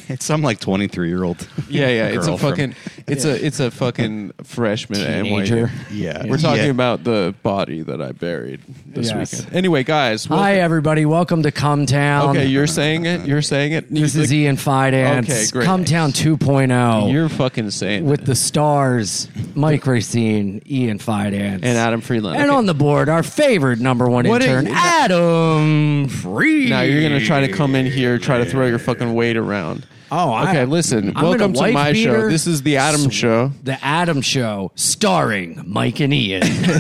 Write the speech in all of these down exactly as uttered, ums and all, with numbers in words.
It's some like twenty-three year old. Yeah, yeah. It's a fucking. From, it's a. It's a fucking freshman at N Y U. Teenager. yeah, We're talking yeah. about the body that I buried this Yes. weekend. Anyway, guys. Hi, welcome- everybody. Welcome to Come Town. Okay, you're saying it. You're saying it. This is Ian Fidance. Okay, great. Come Town two point oh. You're fucking saying with it. the stars, Mike Racine, Ian Fidance, And Adam Freeland. And Okay. on the board, our favorite number one What intern, are you- Adam Freeland. Now you're gonna try to come in here, try to throw your fucking weight around. Oh, I, Okay, listen. I'm welcome in a to my wife show. beater. This is the Adam Show. The Adam Show, starring Mike and Ian.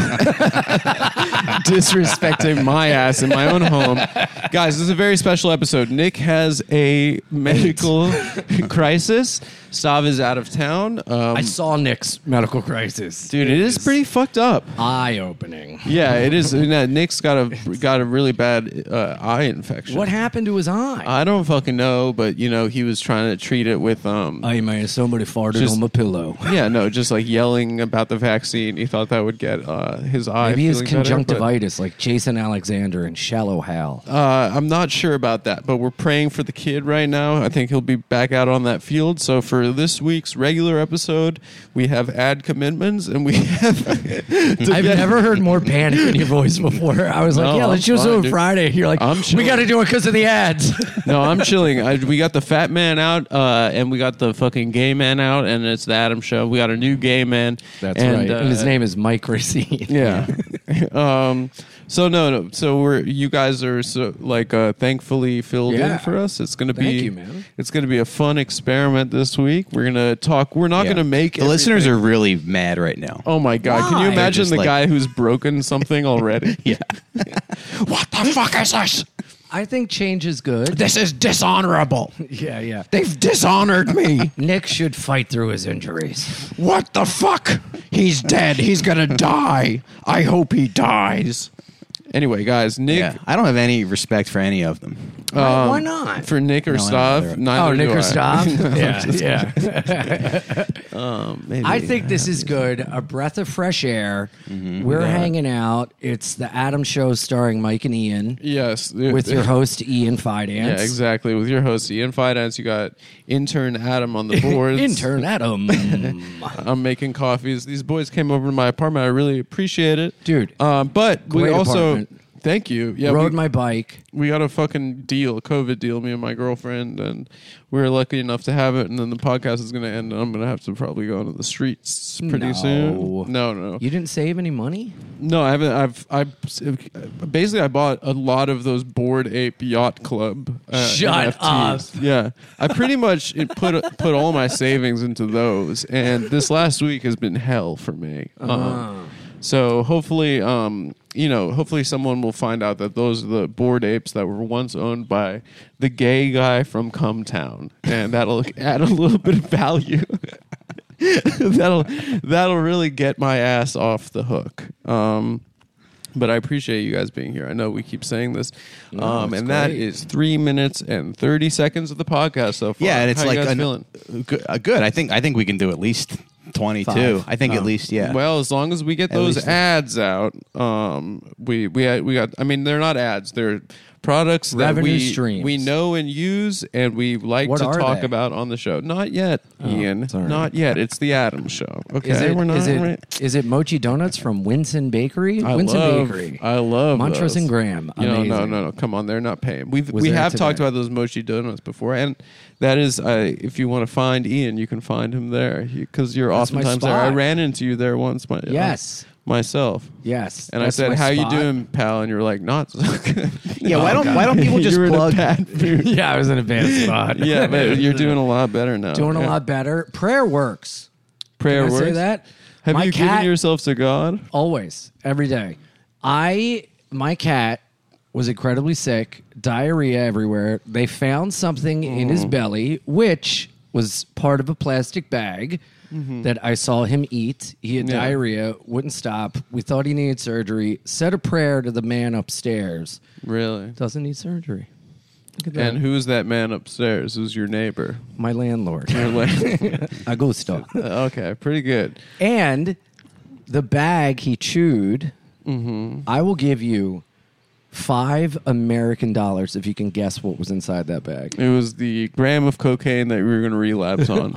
Disrespecting my ass in my own home. Guys, this is a very special episode. Nick has a medical crisis. Stav is out of town. Um, I saw Nick's medical crisis. dude, it is pretty fucked up. eye-opening. Yeah, it is. You know, Nick's got a got a really bad uh, eye infection. What happened to his eye? I don't fucking know, but you know, he was trying to treat it with um. Hey man, somebody farted Just- on my pillow. Yeah, no, just like yelling about the vaccine. He thought that would get uh, his eye. Maybe his feeling better, but- conjunctivitis, like Jason Alexander and Shallow Hal. Uh, I'm not sure about that, but we're praying for the kid right now. I think he'll be back out on that field. So for this week's regular episode, we have ad commitments, and we have. I've never heard more panic in your voice before. I was like, No, yeah, let's I'm just do fine, it dude. Friday. You're like, I'm we chilling. got to do it because of the ads. No, I'm chilling. I, we got the fat man out, uh, and we got the fucking gay man out, and it's the Adam Show. We got a new gay man. That's and, right. uh, and his name is Mike Racine. Yeah. um. So no, no. So we're you guys are so like uh, thankfully filled Yeah. in for us. It's gonna Thank be you, man. It's gonna be a fun experiment this week. We're gonna talk. We're not Yeah. gonna make the listeners everything- are really mad right now. Oh my god! Can you Why? imagine Just the like- guy who's broken something already? Yeah, What the fuck is this? I think change is good. This is dishonorable. Yeah, yeah. They've dishonored me. Nick should fight through his injuries. What the fuck? He's dead. He's gonna die. I hope he dies. Anyway, guys, Nick. yeah. I don't have any respect for any of them. Why- why not? For Nick or No, I don't Stav? either. Neither Oh, Nick do or I. Stav? yeah, yeah. Um, maybe. I think this is good. A breath of fresh air. We're hanging out. It's the Adam Show starring Mike and Ian Yes. with your host, Ian Fidance. Yeah, exactly. With your host, Ian Fidance, you got intern Adam on the boards. Intern Adam. I'm making coffees. These boys came over to my apartment. I really appreciate it. Dude, Um, but we great also... apartment. Thank you. Yeah, Rode we, my bike. we got a fucking deal, a COVID deal, me and my girlfriend, and we were lucky enough to have it. And then the podcast is going to end, and I'm going to have to probably go into the streets pretty No. soon. No, no, You didn't save any money? no. I haven't. I've. I basically I bought a lot of those Bored Ape Yacht Club. Uh, Shut N F Ts. up. Yeah, I pretty much it put put all my savings into those, and this last week has been hell for me. Um, so hopefully, um, you know, hopefully someone will find out that those are the Bored Apes that were once owned by the gay guy from Come Town, and that'll add a little bit of value. that'll that'll really get my ass off the hook. Um, but I appreciate you guys being here. I know we keep saying this, No, um, it's and that great. is three minutes and thirty seconds of the podcast so far. Yeah, and it's How like you guys an- feeling? Good, uh, good. I think I think we can do at least twenty-two. Five. I think Oh. at least yeah. Well, as long as we get At those least- ads out, um, we we had, we got. I mean, they're not ads; they're products that Revenue we streams. we know and use, and we like What to are talk they? about on the show. Not yet, Ian. sorry. Not yet. It's the Adam Show. Okay, Is it, we're not. is it, right? is it Mochi Donuts from Winston Bakery? I Winston love, Bakery. I love Montrose those. and Graham. You know, no, Amazing. no, no. Come on, they're not paying. We've Was we there have today. talked about those mochi donuts before, and that is, uh, if you want to find Ian, you can find him there because you're That's my oftentimes there. I spot. ran into you there once. My, uh, Yes. myself. Yes. And That's I said, my "How you spot. doing, pal?" And you're like, "Not so good." yeah, why don't why don't people just You're in a plug? bad mood. Yeah, I was in a bad spot. Yeah, but you're doing a lot better now. Doing a Yeah. lot better. Prayer works. Prayer Can I works. say that? Have My you cat, given yourself to God? always, every day. I my cat was incredibly sick, diarrhea everywhere. They found something in his belly, which was part of a plastic bag that I saw him eat. He had Yeah. diarrhea, wouldn't stop. We thought he needed surgery. Said a prayer to the man upstairs. Really? Doesn't need surgery. Look at that. And who's that man upstairs? Who's your neighbor? My landlord, Your la- Augusto. okay, pretty good. And the bag he chewed, I will give you five American dollars if you can guess what was inside that bag. It was the gram of cocaine that we were going to relapse on.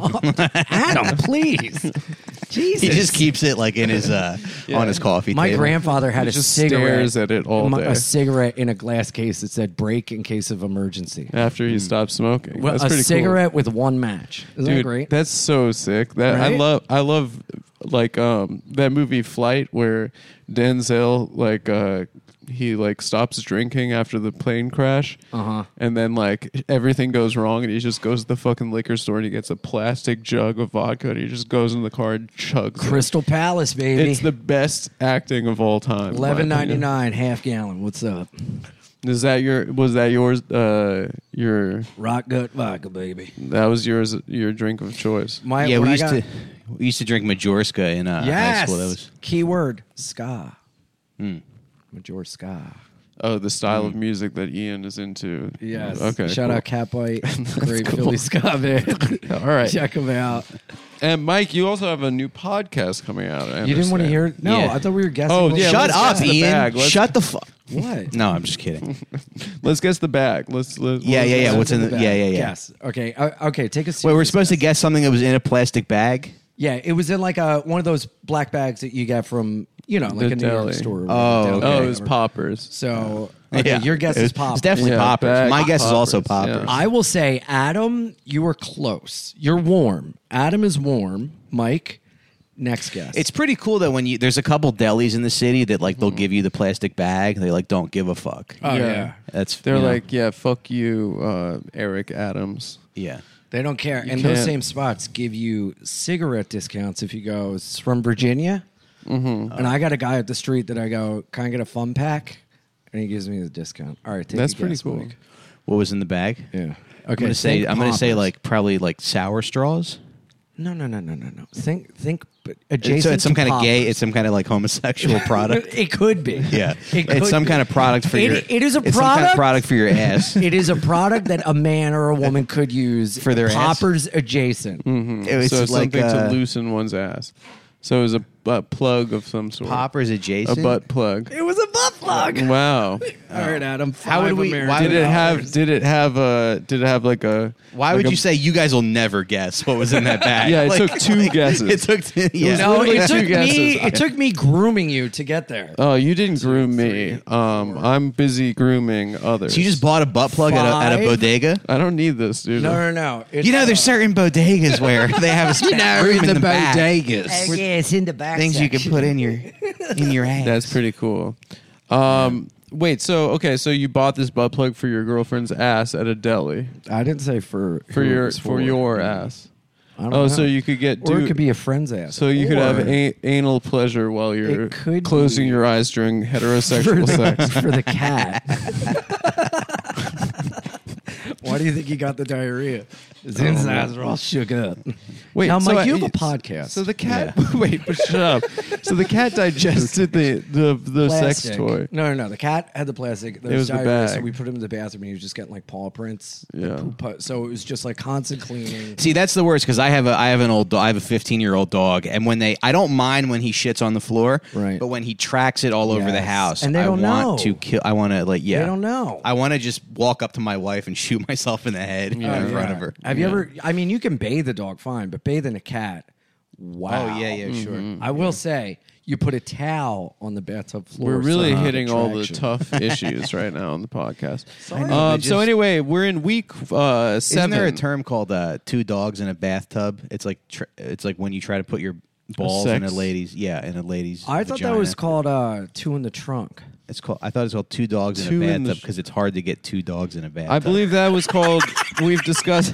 Adam, please. Jesus. He just keeps it like in his uh, Yeah. on his coffee My table. grandfather had He a just cigarette. stares at it all my- day. A cigarette in a glass case that said "break in case of emergency." After he stopped smoking. Well, That's a pretty cigarette with one match. Isn't cool. that Dude, great? that's so sick. That I Right? love I love like um that movie Flight where Denzel like uh he like stops drinking after the plane crash, Uh-huh. and then like everything goes wrong, and he just goes to the fucking liquor store and he gets a plastic jug of vodka, and he just goes in the car and chugs it. Crystal Palace, baby. It's the best acting of all time. in my Eleven ninety opinion. nine, half gallon. What's up? Is that your? Was that yours? Uh, your Rock gut vodka, baby. that was yours. Your drink of choice. My, Yeah, when we I used got- to we used to drink Majorska in uh, high Yes. school. That was Keyword ska. Mm. Major ska. Oh, the style of music that Ian is into. Yes. Okay. Shout cool. out Catbite. Great cool. Philly ska band. All right. Check them out. And Mike, you also have a new podcast coming out. I You didn't want to understand. hear it? No, Yeah. I thought we were guessing. Oh, what- yeah, Shut let's up, guess the Ian. bag. Let's- Shut the fuck. What? No, I'm just kidding. Let's guess the bag. Let's. let Yeah, yeah, yeah. What's in the? bag? Yeah, yeah, yeah. Yes. Okay. Uh, okay. Take a seat. Wait, we're supposed to guess something that was in a plastic bag. Yeah, it was in like a one of those black bags that you get from you know like The a New York deli. store. or Oh, deli, okay. Oh, it whatever. was poppers. So okay, Yeah. your guess It was- is pop. It's definitely Yeah, poppers. bag My guess is also poppers, poppers. yeah. I will say, Adam, you were close. You're warm. Adam is warm. Mike, next guess. It's pretty cool that when you there's a couple delis in the city that like they'll give you the plastic bag. They like don't give a fuck. oh Yeah. yeah. That's They're you know, like, yeah, fuck you, uh, Eric Adams. yeah. They don't care. You And those can't- same spots give you cigarette discounts if you go, it's from Virginia. Mm-hmm. And I got a guy at the street that I go, can I get a fun pack? And he gives me the discount. All right, take That's a pretty guess, cool. Mike. What was in the bag? Yeah. Okay. I'm gonna say think I'm gonna say poppers. like probably like sour straws. no, no, no, no, no, no. Think, think, but It's, adjacent. so it's some to kind of gay. poppers. It's some kind of like homosexual product. It could be. Yeah, It could it's some be. kind of product for It- your. it is a it's some kind of product? product for your ass. It is a product that a man or a woman could use For their ass? poppers adjacent. It was so like something uh, to loosen one's ass. So it was a butt plug of some sort. poppers A adjacent. butt plug. It was a butt plug. Wow. All right, Adam. How would five we- American why Did it dollars. have? Did it have a? Did it have like a? Why like would a- you say you guys will never guess what was in that bag? Yeah, it Like- took two guesses. It took two, yeah. No, literally it two took guesses. me. It took me grooming you to get there. Oh, you didn't groom me. Um, I'm busy grooming others. So you just bought a butt plug at a, at a Five? bodega. I don't need this, dude. No, no, no. It's, You know, there's uh, certain bodegas where they have a spare room in the, back. Uh, yeah, it's in the back. Things you can section. put in your in your ass. That's pretty cool. Um, wait, so okay, so you bought this butt plug for your girlfriend's ass at a deli I didn't say for for who it your was for your ass. I don't Oh, know. so you could get or do, it could be a friend's ass. so you could have Or a- anal pleasure while you're It could closing be. your eyes during for heterosexual the, sex. for the cat. Why do you think he got the diarrhea? His insides are all shook up. Wait, now, so Mike, I- you have a podcast. So the cat, wait, but shut up. So the cat digested the the, the sex Plastic. toy. No, no, no. The cat had the plastic. There It was the diarrhea, So bag. we put him in the bathroom, and he was just getting like paw prints. Yeah. Poop pu- So it was just like constant cleaning. See, that's the worst because I have a I have an old do- I have a fifteen year old dog, and when they I don't mind when he shits on the floor, Right. But when he tracks it all over the Yes. house, And they I don't want know. to kill. I want to like yeah, They don't know. I want to just walk up to my wife and shoot myself in the head Oh, in front yeah. of her. Have you ever? I mean, you can bathe a dog fine, but bathing a cat, wow. Oh yeah, yeah, sure. I will say, you put a towel on the bathtub floor. We're really somehow hitting all the attraction. tough issues right now on the podcast. Sorry. know, Um, but so just- anyway, we're in week uh, Isn't seven. there a term called uh, two dogs in a bathtub? It's like tr- it's like when you try to put your balls in a sex? lady's yeah in a lady's. I thought that vagina. was called uh, two in the trunk. It's called. I thought it was called two dogs Two in a in the bathtub sh- because it's hard to get two dogs in a bathtub. I believe that was called. We've discussed.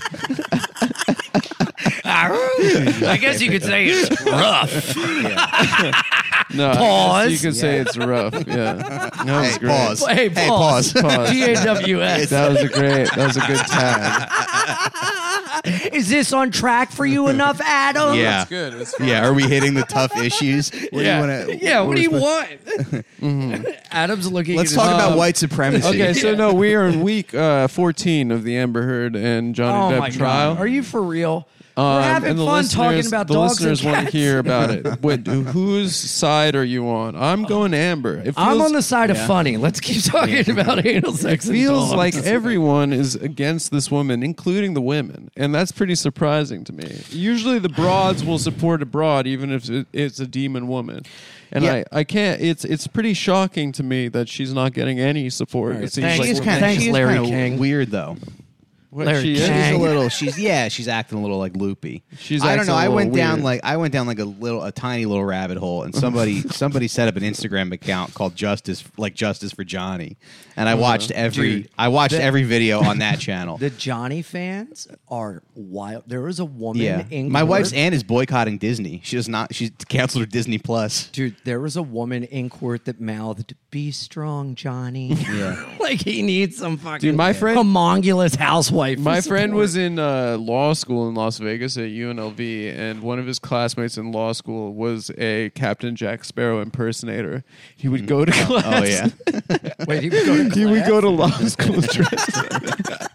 I guess you could say it's rough. No, I Pause. guess you could say it's rough. Yeah, that was Hey, great. pause. Hey, Hey, pause. pause. Pause. T A W S. That was a great. That was a good tag. Is this on track for you enough, Adam? Yeah. good. It's Yeah, are we hitting the tough issues? What Yeah. do you wanna, yeah, what do you we're want? Adam's looking Let's at talk his, about um, white supremacy. Okay, so no, we are in week uh, fourteen of the Amber Heard and Johnny Oh Depp my trial. God. Are you for real? Um, having and the fun listeners, talking about the dogs and listeners want to cats. hear about it. Wait, whose side are you on? I'm going Amber. It feels, I'm on the side of funny. Let's keep talking about anal sex. and feels dogs. like everyone is against this woman, including the women, and that's pretty surprising to me. Usually, the broads will support a broad, even if it- it's a demon woman. And Yeah. I, I can't. It's it's pretty shocking to me that she's not getting any support. right, It seems thanks. like She is Well, kind of thanks, she is Larry kinda King. weird though. what Larry she King. is. She's a Dang. little. She's yeah. She's acting a little like loopy. She's I don't acting know. a I little went down weird. like I went down like a little, a tiny little rabbit hole, and somebody somebody set up an Instagram account called Justice, like Justice for Johnny, and I watched every. Dude, I watched the- every video on that channel. the Johnny fans are wild. There was a woman Yeah, in my court- wife's aunt is boycotting Disney. She does not. She's canceled her Disney Plus. Dude, there was a woman in court that mouthed, "Be strong, Johnny." Yeah. Like he needs some fucking Dude, my friend- homongulous housewife. My for friend support. was in uh, law school in Las Vegas at U N L V, and one of his classmates in law school was a Captain Jack Sparrow impersonator. He would go to class. Oh yeah. Wait, he would go to He would class? go to law school dressed.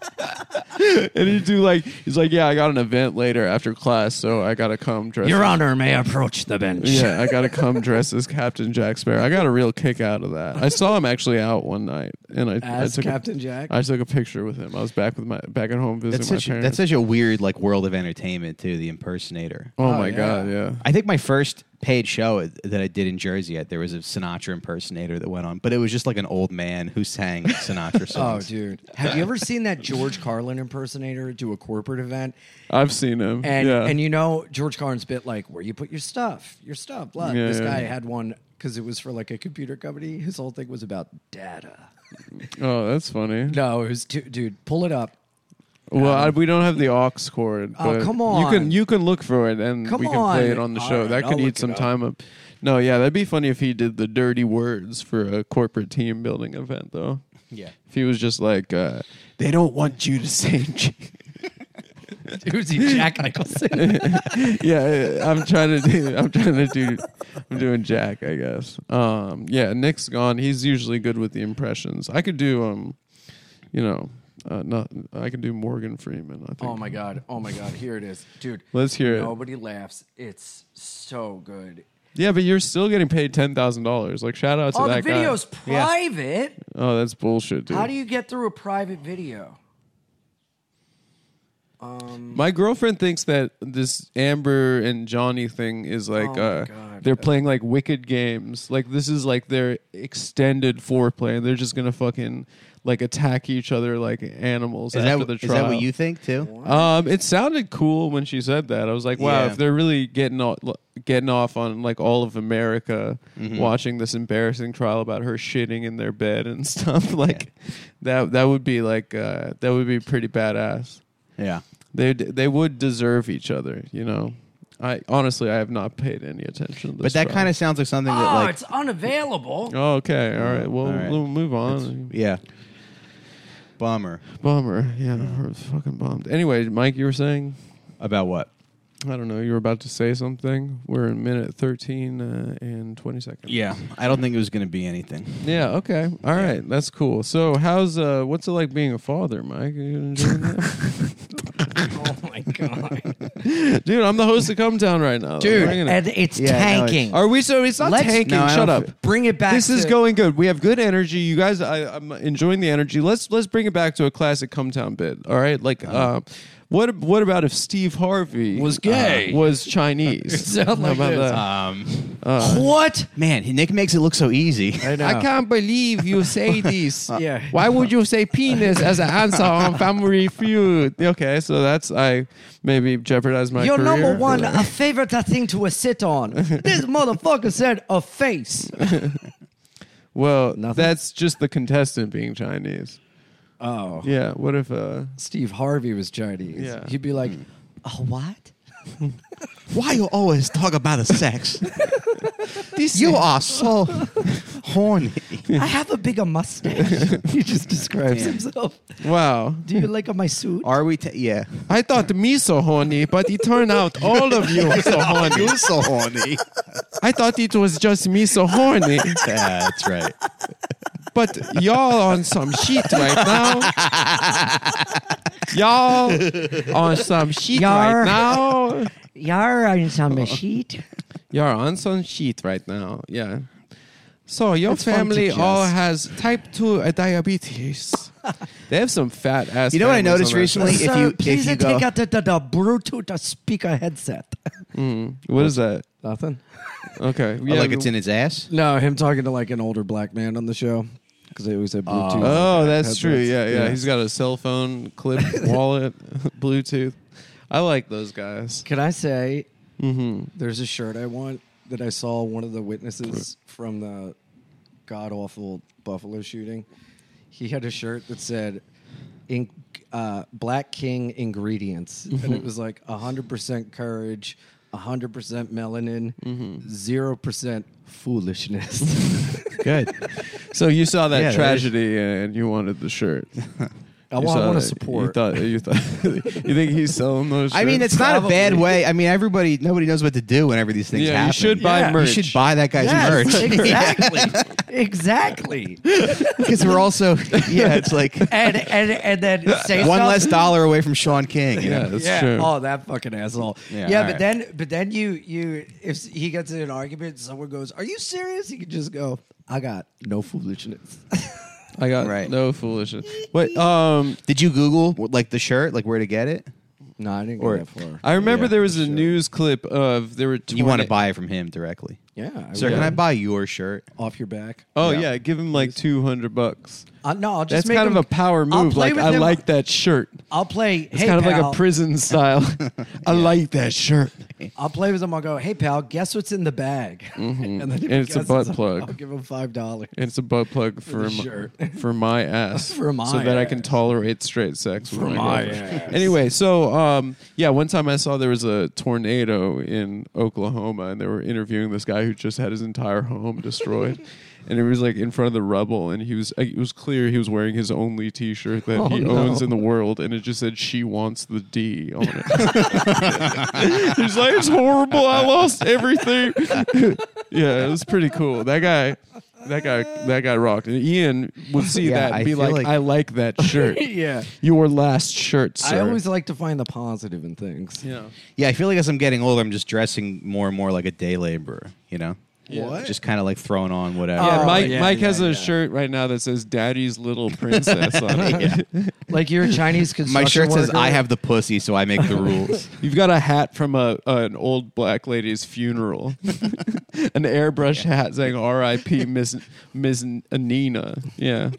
And he'd do like, he's like, yeah, I got an event later after class, so I gotta come dress. Your as- Honor, may I approach the bench? Yeah, I gotta come dressed as Captain Jack Sparrow. I got a real kick out of that. I saw him actually out one night, and I, As I took Captain a, Jack? I took a picture with him. I was back with my back at home visiting That's my such. parents. That's such a weird like world of entertainment too. The impersonator. oh, Oh, my yeah. god, yeah. I think my first paid show that I did in Jersey, there was a Sinatra impersonator that went on, but it was just like an old man who sang Sinatra Oh, songs. dude. Have you ever seen that George Carlin impersonator do a corporate event? I've seen him. And yeah. and you know George Carlin's bit like where you put your stuff, your stuff. Blah. Yeah, this yeah. guy had one because it was for like a computer company. His whole thing was about data. oh, that's funny. No, it was too, dude. Pull it up. Well, I, we don't have the aux cord. Oh, but come You on. can you can look for it, and Come we can play on. it on the All show. right, that I'll could look eat some it up. time up. No, yeah, that'd be funny if he did the dirty words for a corporate team building event, though. Yeah. If he was just like, uh, they don't want you to say. J-" Who's he? Jack Nicholson. yeah, I'm trying to do. I'm trying to do. I'm doing Jack, I guess. Um, yeah, Nick's gone. He's usually good with the impressions. I could do. Um, you know, uh, not. I could do Morgan Freeman. I think. Oh my god. Oh my god. Here it is, dude. Let's hear it. Nobody laughs. It's so good. Yeah, but you're still getting paid ten thousand dollars. Like, shout out to Oh, the that guy. video's private. Oh, that's bullshit, dude. How do you get through a private video? My girlfriend thinks that this Amber and Johnny thing is like Oh my uh, God. they're playing like wicked games. Like this is like their extended foreplay, and they're just gonna fucking like attack each other like animals Is after that, the is trial. that what you think too? Um, it sounded cool when she said that. I was like, wow, Yeah. if they're really getting off, getting off on like all of America Mm-hmm. watching this embarrassing trial about her shitting in their bed and stuff, like that that would be like uh, that would be pretty badass. Yeah. They they would deserve each other, you know. I honestly I have not paid any attention to this. But that trial. kind of sounds like something that Oh, like it's unavailable. Oh, okay, all right. Well, All right. we'll move on. yeah. Bummer. Bummer. Yeah, we're fucking bummed. Anyway, Mike, you were saying. About what? I don't know. You were about to say something. We're in minute thirteen uh, and twenty seconds. Yeah. I don't think it was going to be anything. Yeah. Okay. All right. That's cool. So, how's uh, what's it like being a father, Mike? Are you enjoying that? Oh my god, Dude, I'm the host of Come Town right now. dude, We're gonna- and it's Yeah, no, tanking. are we? So it's not Let's- tanking. No, I Shut don't up. Bring it back. This is to- going good. We have good energy. You guys, I, I'm enjoying the energy. Let's let's bring it back to a classic Come Town bit. All right. Like, uh, what what about if Steve Harvey Was gay? uh, was Chinese? Sound How like about this. that? Um, What? man, Nick makes it look so easy. I know. I can't believe you say this. Yeah. Why would you say penis as an answer on Family Feud? Okay, so that's I maybe jeopardize my Your career. number for one, that. a favorite thing to a sit on. This motherfucker said a face. Well, Nothing? that's just the contestant being Chinese. Oh. Yeah. What if? uh Steve Harvey was Chinese. Yeah. He'd be like, a what? Why you always talk about the sex? You are so horny. I have a bigger mustache. He just describes himself. Wow. Do you like my suit? Are we? T- yeah. I thought me so horny, but it turned out all of you are so horny. You're so horny. I thought it was just me so horny. Yeah, that's right. but y'all on some shit right now. Y'all on some shit Yar. right now. You're on some sheet. You're on some shit right now. Yeah. So your It's fun to family jest. all has type two uh, diabetes. They have some fat ass. You know what I families noticed on that recently? show. If you- please you take go- out the, the, the Bluetooth speaker headset. Mm, what is that? Nothing. Okay. Oh, Yeah, like it's in his ass. No, him talking to like an older black man on the show because they always have Bluetooth. Oh, that's headsets. true. Yeah, yeah, He's got a cell phone, clip, wallet, Bluetooth. I like those guys. Can I say Mm-hmm. there's a shirt I want that I saw one of the witnesses from the god awful Buffalo shooting. He had a shirt that said in, uh, Black King ingredients. And it was like one hundred percent courage, one hundred percent melanin, zero percent foolishness. Good. So you saw that Yeah, tragedy and you wanted the shirt. I You want, I saw want to that. support. You thought you thought you think he's selling those shirts? I mean, it's not a bad Probably. way. I mean, everybody, nobody knows what to do whenever these things Yeah, you happen. should buy Yeah. merch. You should buy that guy's Yes, merch exactly. exactly. because we're also, yeah, it's like And and and then say one stuff- less dollar away from Sean King. You Yeah, know? that's yeah. true. Oh, that fucking asshole. Yeah, Yeah, all but right. then but then you you if he gets in an argument, someone goes, "Are you serious?" He could just go, "I got no foolishness." I got Right. no foolishness. But um, Did you Google like the shirt, like where to get it? No, I didn't Or- go that far. I remember Yeah, there was a sure. news clip of there were. You want to torna- buy it from him directly, Yeah, I sir? would. Can I buy your shirt? Off your back? Oh Yeah. yeah, give him like two hundred bucks. Uh, no, I'll just That's make kind him, of a power I'll move. play Like with I him. like that shirt. I'll play. It's hey, kind of pal. like a prison style. I like that shirt. I'll play with him. I'll go, "Hey pal, guess what's in the bag?" And then if he And it's a guesses, butt I'll- plug. I'll give him five dollars. It's a butt plug for a my, shirt. for my ass, For my so that I can ass. tolerate straight sex with For my, my girlfriend. ass. Anyway, so um, yeah, one time I saw there was a tornado in Oklahoma, and they were interviewing this guy who just had his entire home destroyed. And it was like in front of the rubble, and he was. It was clear he was wearing his only T-shirt that Oh, he no. owns in the world, and it just said "She wants the D" on it. He's like, "It's horrible. I lost everything." Yeah, it was pretty cool. That guy, that guy, that guy rocked. And Ian would see Yeah, that and I be feel like, like- "I like that shirt. Yeah, Your last shirt, sir." I always like to find the positive in things. yeah. Yeah, I feel like as I'm getting older, I'm just dressing more and more like a day laborer. You know, What? just kind of like throwing on whatever. Yeah, Oh, Mike. yeah, Mike yeah, has a yeah. shirt right now that says "Daddy's Little Princess" on it. Like you're a Chinese construction My shirt says, worker. "I have the pussy, so I make the rules." You've got a hat from a an old black lady's funeral, an airbrush hat saying "R I P Miss Miss Anina." Yeah,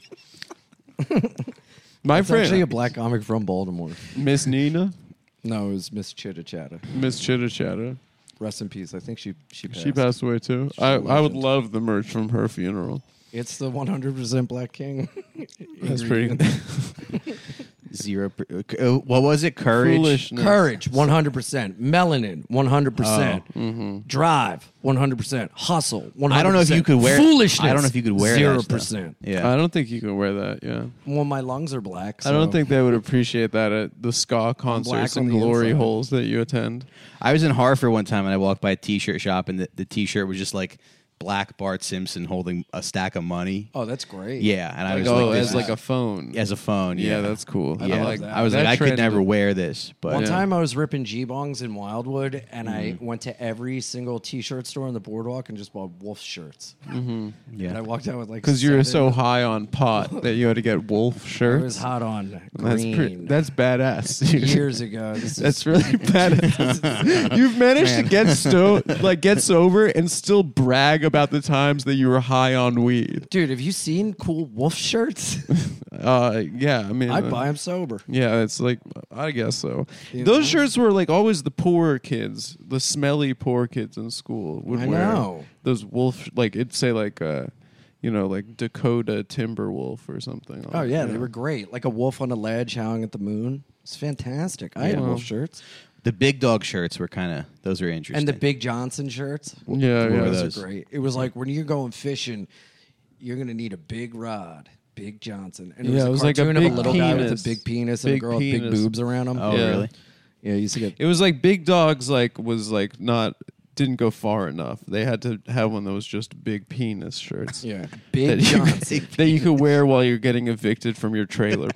my It's friend actually a black comic from Baltimore. Miss Nina, No, it was Miss Chitta Chatta. Miss Chitta Chatta. Rest in peace. I think she she passed. She passed away too. She's a I, I would legend. love the merch from her funeral. It's the one hundred percent Black King. That's pretty. Zero. Per- uh, what was it? Courage. Foolishness. Courage, one hundred percent. Melanin, one hundred percent. Oh, mm-hmm. Drive, one hundred percent. Hustle, one hundred percent. I don't know if you could wear. Foolishness. I don't know if you could wear zero that stuff. percent. Yeah. I don't think you can wear that. Yeah. Well, my lungs are black. I don't so- think they would appreciate that at the ska concerts on and the glory inside. holes that you attend. I was in Hartford one time and I walked by a T-shirt shop and the, the T-shirt was just like black Bart Simpson holding a stack of money. Oh, that's great. Yeah, and I Like, was oh, like, as this like is- a phone. as a phone. yeah, Yeah, that's cool. I yeah. love that. I was That like, I could trend- never wear this, but One Yeah. time I was ripping G-bongs in Wildwood, and I Mm-hmm. went to every single T-shirt store on the boardwalk and just bought Wolf shirts. And I yeah. walked out with like Because you were so seven- high on pot that you had to get wolf I shirts. was hot on That's green. pretty. That's badass. dude. years ago. This is- That's really badass. You've managed to get sto- like get sober and still brag about the times that you were high on weed. dude. Have you seen cool Wolf shirts? Uh, yeah, I mean, I'd uh, buy them sober. Yeah, it's like I guess so. You Those know? shirts were like always the poor kids, the smelly poor kids in school would I wear know. those wolf. Like it'd say like, uh, you know, like Dakota Timberwolf or something. on Oh it, yeah, you they know? were great. Like a wolf on a ledge howling at the moon. It's fantastic. I had Yeah. wolf shirts the big dog shirts were kind of those were interesting. and the Big Johnson shirts. Yeah, What yeah. were Those those? are great. It was like when you're going fishing, you're gonna need a big rod. Big Johnson. And it Yeah, was, it a was like a cartoon of big a little guy with penis. a big penis and Big a girl with big penis. boobs around him. Oh Yeah. really? Yeah, you used to get It was like Big Dogs. Like was like not didn't go far enough. They had to have one that was just big penis shirts. Yeah, That Big you, Johnson. that you could wear while you're getting evicted from your trailer.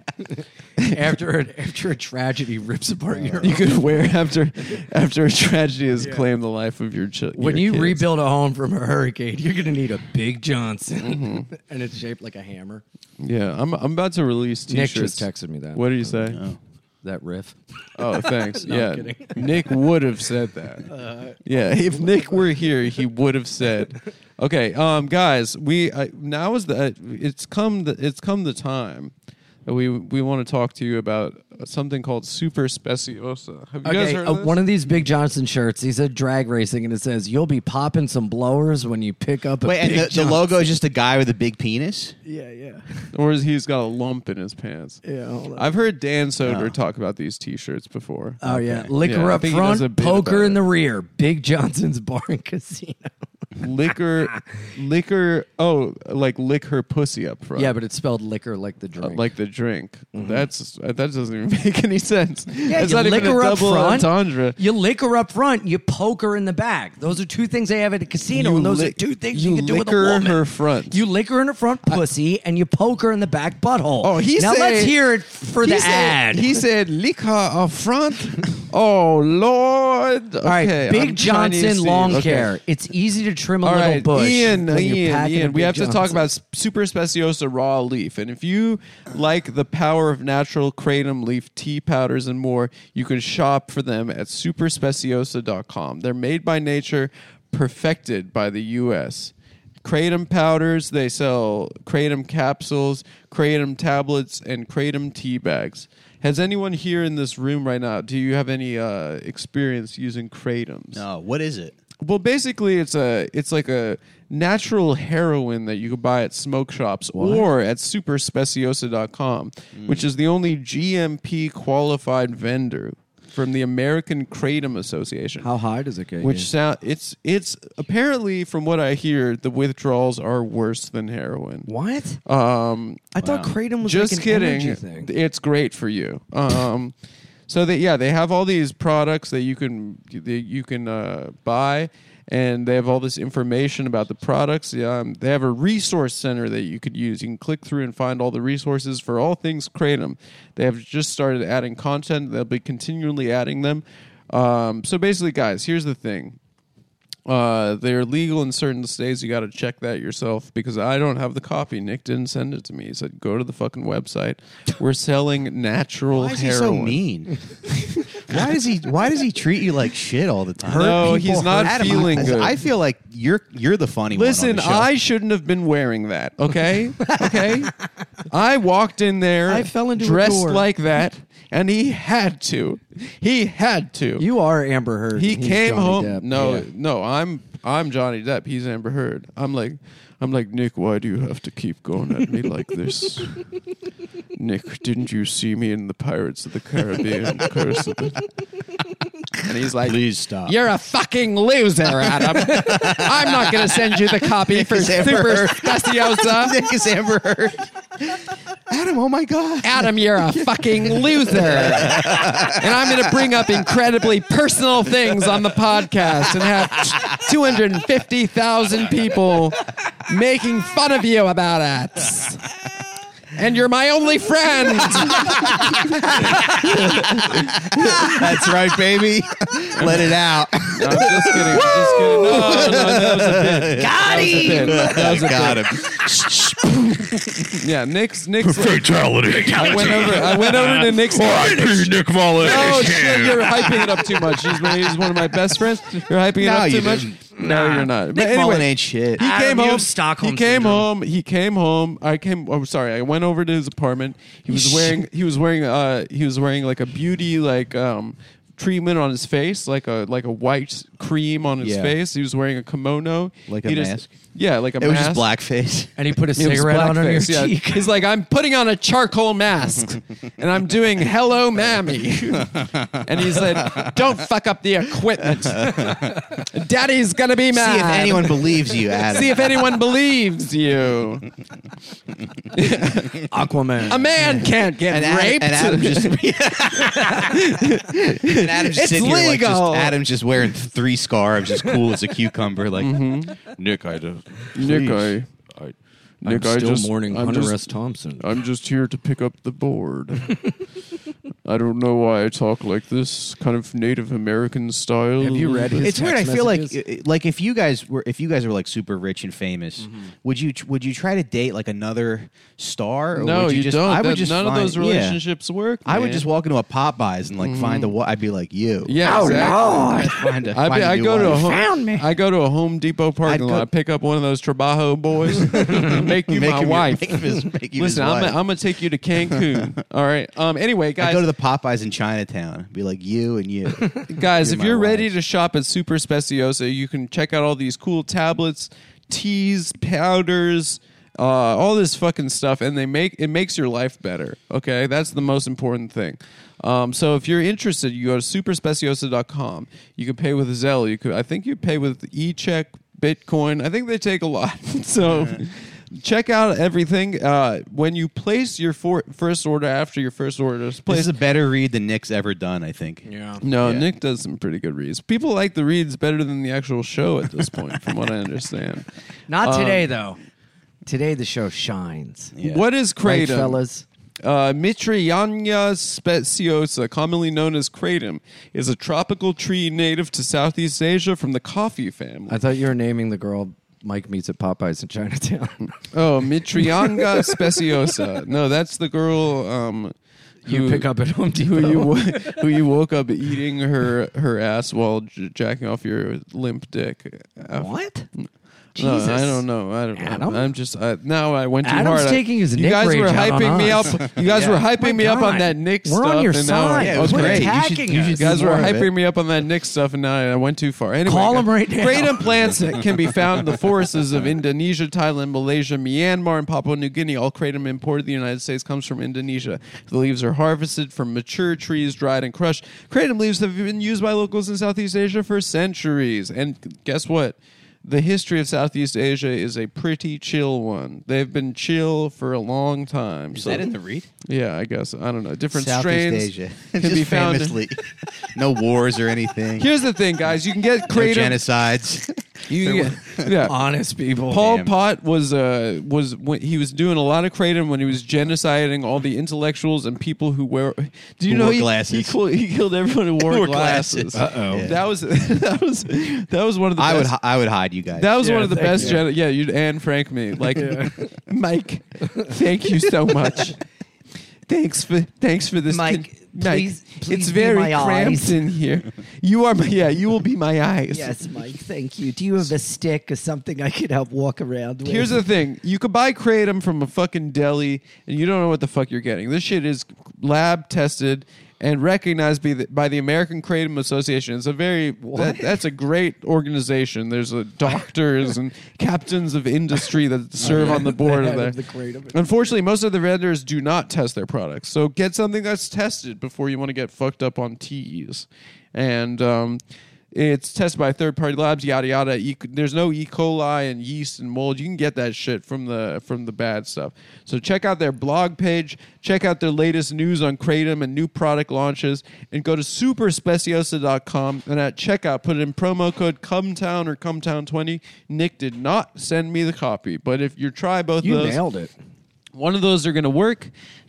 after a, after a tragedy rips apart your. You could wear after after a tragedy has claimed the life of your children. When you kids. rebuild a home from a hurricane, you're going to need a Big Johnson, Mm-hmm. and it's shaped like a hammer. Yeah, I'm I'm about to release Nick t-shirts. just texted me that. What did you say? Oh. That riff. Oh, thanks. No, yeah, I'm kidding. Nick would have said that. Uh, yeah, if Nick were here, he would have said. Okay, um, guys, we uh, now is the uh, it's come the it's come the time that we we want to talk to you about something called Super Speciosa. Have you guys Okay, heard uh, of this? one of these Big Johnson shirts. He said drag racing, and it says you'll be popping some blowers when you pick up a Wait, Big and the, the Johnson. logo is just a guy with a big penis? Yeah, yeah, Or is he's got a lump in his pants? yeah. Hold on. I've heard Dan Soder Oh. talk about these T-shirts before. Oh yeah, Okay. liquor Yeah, I up think he does a front, bit poker about in it. the rear. Big Johnson's Bar and Casino. liquor, liquor. Oh, like lick her pussy up front. Yeah, but it's spelled liquor like the Uh, drink. like the drink. That's uh, that doesn't even make any sense. yeah, It's you not even liquor a up double front. entendre. You liquor up front. You poker in the back. Those are two things they have at a casino, You and those lick- are two things you, you can do with a liquor woman. her front. You lick her in the front pussy, and you poke her in the back butthole. Oh, he now said- let's hear it for the he said, ad. He said, "Lick her up front." Oh Lord! All right, Okay, Big I'm Chinese Johnson Steve. lawn Okay. care. It's easy to trim a All little right, bush. Ian, when you're Ian, packing a Ian. We Big have to talk Johnson. about s- Super Speciosa raw leaf, and if you like the power of natural kratom leaf tea powders and more, you can shop for them at super speciosa dot com. They're made by nature, perfected by the U S Kratom powders. They sell kratom capsules, kratom tablets, and kratom tea bags. Has anyone here in this room right now? Do you have any uh, experience using kratoms? No, what is it? Well, basically, it's a it's like a natural heroin that you could buy at smoke shops or at super speciosa dot com, which is the only G M P qualified vendor from the American Kratom Association. How high does it get? Which you? sound it's it's apparently, from what I hear, the withdrawals are worse than heroin. What? Um, I thought Wow. kratom was just like an kidding. energy thing. It's great for you. Um, so they yeah they have all these products that you can that you can uh, buy, and they have all this information about the products. Um, they have a resource center that you could use. You can click through and find all the resources for all things kratom. They have just started adding content. They'll be continually adding them. Um, so basically, guys, here's the thing. Uh, they're legal in certain states. You got to check that yourself because I don't have the copy. Nick didn't send it to me. He said, "Go to the fucking website. We're selling natural Why is he heroin." so mean? why does he Why does he treat you like shit all the time? No, people he's not Adam, feeling I, good. I feel like you're you're the funny Listen, one. on the show. I shouldn't have been wearing that. Okay, okay. I walked in there, I fell into a dressed door. like that, and he had to. He had to. You are Amber Heard. He He's came Johnny home. Depp. No, Yeah. no, I'm I'm Johnny Depp. He's Amber Heard. I'm like, I'm like Nick. Why do you have to keep going at me like this? Nick, didn't you see me in the Pirates of the Caribbean? Curse of the... And he's like, Please stop. "You're a fucking loser, Adam. I'm not going to send you the copy for is Amber Super Heard. Speciosa. Nick is Amber Heard. Adam, oh my god. Adam, you're a fucking loser. And I'm going to bring up incredibly personal things on the podcast and have two hundred fifty thousand people making fun of you about it. And you're my only friend." That's right, baby. Let it out. No, I'm just kidding. I'm just kidding. No, no, that was a bit. Got him. That was a bit. Got him. Yeah, Nick's Nick's. Fatality. I went over. I went over to Nick's. Nick Mullen. Oh shit! You're hyping it up too much. He's, he's one of my best friends. You're hyping it No, up too you much. didn't. No, you're not. But Nick anyway, Mullen ain't shit. he Adam, came you home. have Stockholm he came syndrome. home. He came home. I came. I'm sorry. I went over to his apartment. He was wearing. He was wearing. Uh. He was wearing like a beauty like um treatment on his face, like a like a white cream on his Yeah. face. He was wearing a kimono, Like a He just- mask? Yeah, like a It was mask. just blackface. And he put a It was cigarette on under your blackface, yeah. cheek. He's like, "I'm putting on a charcoal mask and I'm doing Hello Mammy." And he said, "Don't fuck up the equipment. Daddy's gonna be mad. See if anyone believes you, Adam. See if anyone believes you. Aquaman. A man can't get and Adam, raped." and Adam just And Adam's just It's sitting here like just, legal. Adam's just wearing three scarves, just cool as a cucumber. Like Nick, I do. Nick, I, I, Nick, I still just, mourning I'm Hunter just, S. Thompson. I'm just here to pick up the board. I don't know why I talk like this, kind of Native American style. Have you read his It's weird. I text feel like, messages? like if you guys were, if you guys were like super rich and famous, Mm-hmm. would you would you try to date like another star? Or No, would you, you, just, don't. I would That- just none find, of those yeah. relationships work. I would man. just walk into a Popeyes and like find a. wa- I'd be like you. Yeah, Oh, exactly. Find a, I, find be, a I new go to a wife. home, Found me. I go to a Home Depot parking I'd go- lot, pick up one of those Trabajo boys, make you Make my him your- wife. make him his- make you his Listen, I'm, wife. I'm gonna take you to Cancun. All right. Um. Anyway, I guys, go to the Popeyes in Chinatown. Be like you and you. guys, You're if my you're ready wife. to shop at Super Speciosa, you can check out all these cool tablets, teas, powders, uh, all this fucking stuff, and they make it makes your life better. Okay, that's the most important thing. Um, so if you're interested, you go to super speciosa dot com. You can pay with Zelle. You could, I think you pay with e-check, Bitcoin. I think they take a lot. so. Check out everything. Uh, when you place your for- first order after your first order is This placed, is a better read than Nick's ever done. I think. Yeah. no, Yeah. Nick does some pretty good reads. People like the reads better than the actual show at this point, from what I understand. Not Um, today, though. Today the show shines. Yeah. What is Right, kratom? fellas? Uh, Mitriania speciosa, commonly known as kratom, is a tropical tree native to Southeast Asia from the coffee family. I thought you were naming the girl Mike meets at Popeyes in Chinatown. Oh, Mitrianga speciosa. No, that's the girl. Um, you who- pick up at Home Depot. who you wo- who you woke up eating her her ass while j- jacking off your limp dick. Uh, What? No, Jesus. I don't know. I don't know. Adam? I'm just I, now I went too Adam's hard. I- taking his you Nick guys were rage out on hyping me us. up. You guys Yeah. were hyping My me up on God. that Nick We're stuff. on your and now- side. Yeah, it was Quit great. You should- attacking you us. should You guys do were more of hyping it. me up on that Nick stuff, and now I went too far. Anyway, Call him guys, right now. Kratom plants that can be found in the forests of Indonesia, Thailand, Malaysia, Myanmar, and Papua New Guinea. All kratom imported to the United States comes from Indonesia. The leaves are harvested from mature trees, dried and crushed. Kratom leaves have been used by locals in Southeast Asia for centuries. And guess what? The history of Southeast Asia is a pretty chill one. They've been chill for a long time. Is so that in the read? yeah, I guess I don't know. Different Southeast strains Asia can just be found. famously. No wars or anything. Here's the thing, guys. You can get No kratom. genocides. You can get, yeah. Honest people. Paul Damn. Pot was uh was when he was doing a lot of kratom when he was genociding all the intellectuals and people who wear. Do you Who know wore he, glasses. He, killed, he killed everyone who wore, Who wore glasses. glasses. Uh-oh. Yeah. That was that was that was one of the. I would best. hi- I would hide you guys. That was Yeah, one of the thank best. you. Gen- yeah, you'd Anne Frank me like, Mike. Thank you so much. Thanks for thanks for this, Mike, con- please- Mike, please it's be very my cramped eyes. in here. You are my yeah. You will be my eyes. Yes, Mike, thank you. Do you have a stick or something I could help walk around with? Here's the thing: you could buy kratom from a fucking deli, and you don't know what the fuck you're getting. This shit is lab tested and recognized by the, by the American Kratom Association. It's a very that, that's a great organization. There's a doctors and captains of industry that serve on the board of Head there. of the Kratom. Unfortunately, most of the vendors do not test their products. So get something that's tested before you want to get fucked up on teas. And um, it's tested by third-party labs, yada yada. E- there's no E. coli and yeast and mold. You can get that shit from the from the bad stuff. So check out their blog page. Check out their latest news on kratom and new product launches. And go to super speciosa dot com. And at checkout, put in promo code CUMTOWN or CUMTOWN twenty. Nick did not send me the copy, but if you try both You of those, nailed it. one of those are going to work,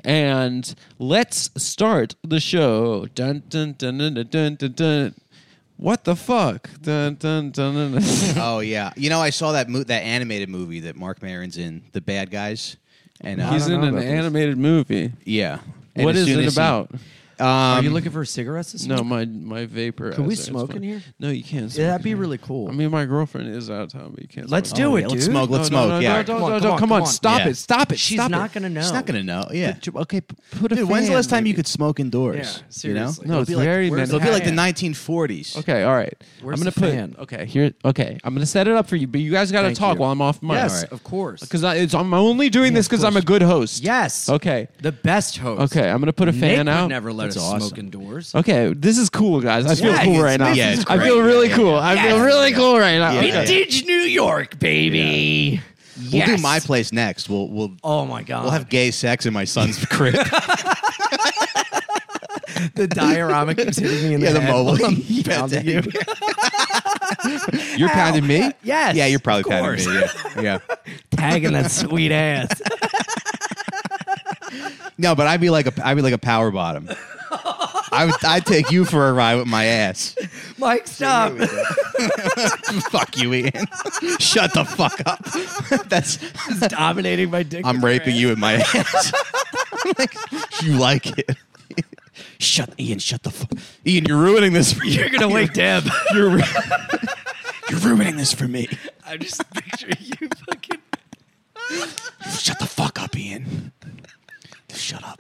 and let's start the show. Dun dun dun dun dun dun dun. dun. What the fuck? Dun dun dun dun. dun. Oh yeah, you know I saw that mo- that animated movie that Mark Maron's in, The Bad Guys, and uh, He's don't in know an about this. animated movie. yeah. And What as is soon it as he- about? Um, Are you looking for cigarettes? To No, smoke? my my vapor. Can we It's smoke fine. in here? No, you can't. Smoke Yeah, that'd in be here. really cool. I mean, my girlfriend is out of town, but you can't. Let's smoke. do Oh, it, yeah, dude. let's smoke. Let's No, no, smoke. no, yeah. no, don't, Come on, don't, come don't, on, come come on. on. Stop Yeah. it! Stop it! She's stop not it. gonna know. She's not gonna know. Yeah. But, okay, p- put a Dude, when's the fan, last time maybe. you could smoke indoors? Yeah, You know? seriously. No, It'll it's be like, very where's It'll the be like the fan? nineteen forties. Okay, all right. Where's I'm gonna the put. fan? Okay, here. Okay, I'm gonna set it up for you, but you guys got to Thank talk you. while I'm off mic. Yes, All right. of course. Because it's I'm only doing Yeah, this of because I'm a course. good host. Yes. Okay. The best host. Okay. I'm gonna put a Nick fan would out. never let That's us awesome. smoke indoors. Okay. This is cool, guys. I feel Yeah, cool it's- right now. yeah, it's I great. feel really Yeah, cool. yeah, I yeah. feel really cool right now. Yeah. Okay. Vintage New York, baby. We'll Yes. do my place next. We'll we'll Oh my god. we'll have gay sex in my son's crib. The diorama keeps hitting me in the Yeah, the head mobile. while I'm You bet pounding you. You're pounding me? Yes, Yeah, you're probably of pounding me. Yeah. yeah. Tagging that sweet ass. No, but I'd be like a I'd be like a power bottom. I would I'd take you for a ride with my ass. Mike, stop. Fuck you, Ian. Shut the fuck up. That's Just dominating my dick. I'm with your raping ass. you with my ass. Like, you like it. Shut Ian, shut the fuck. Ian, you're ruining this for you. You're gonna wake Deb. You're ru- You're ruining this for me. I'm just picturing you fucking. Shut the fuck up, Ian. Shut up.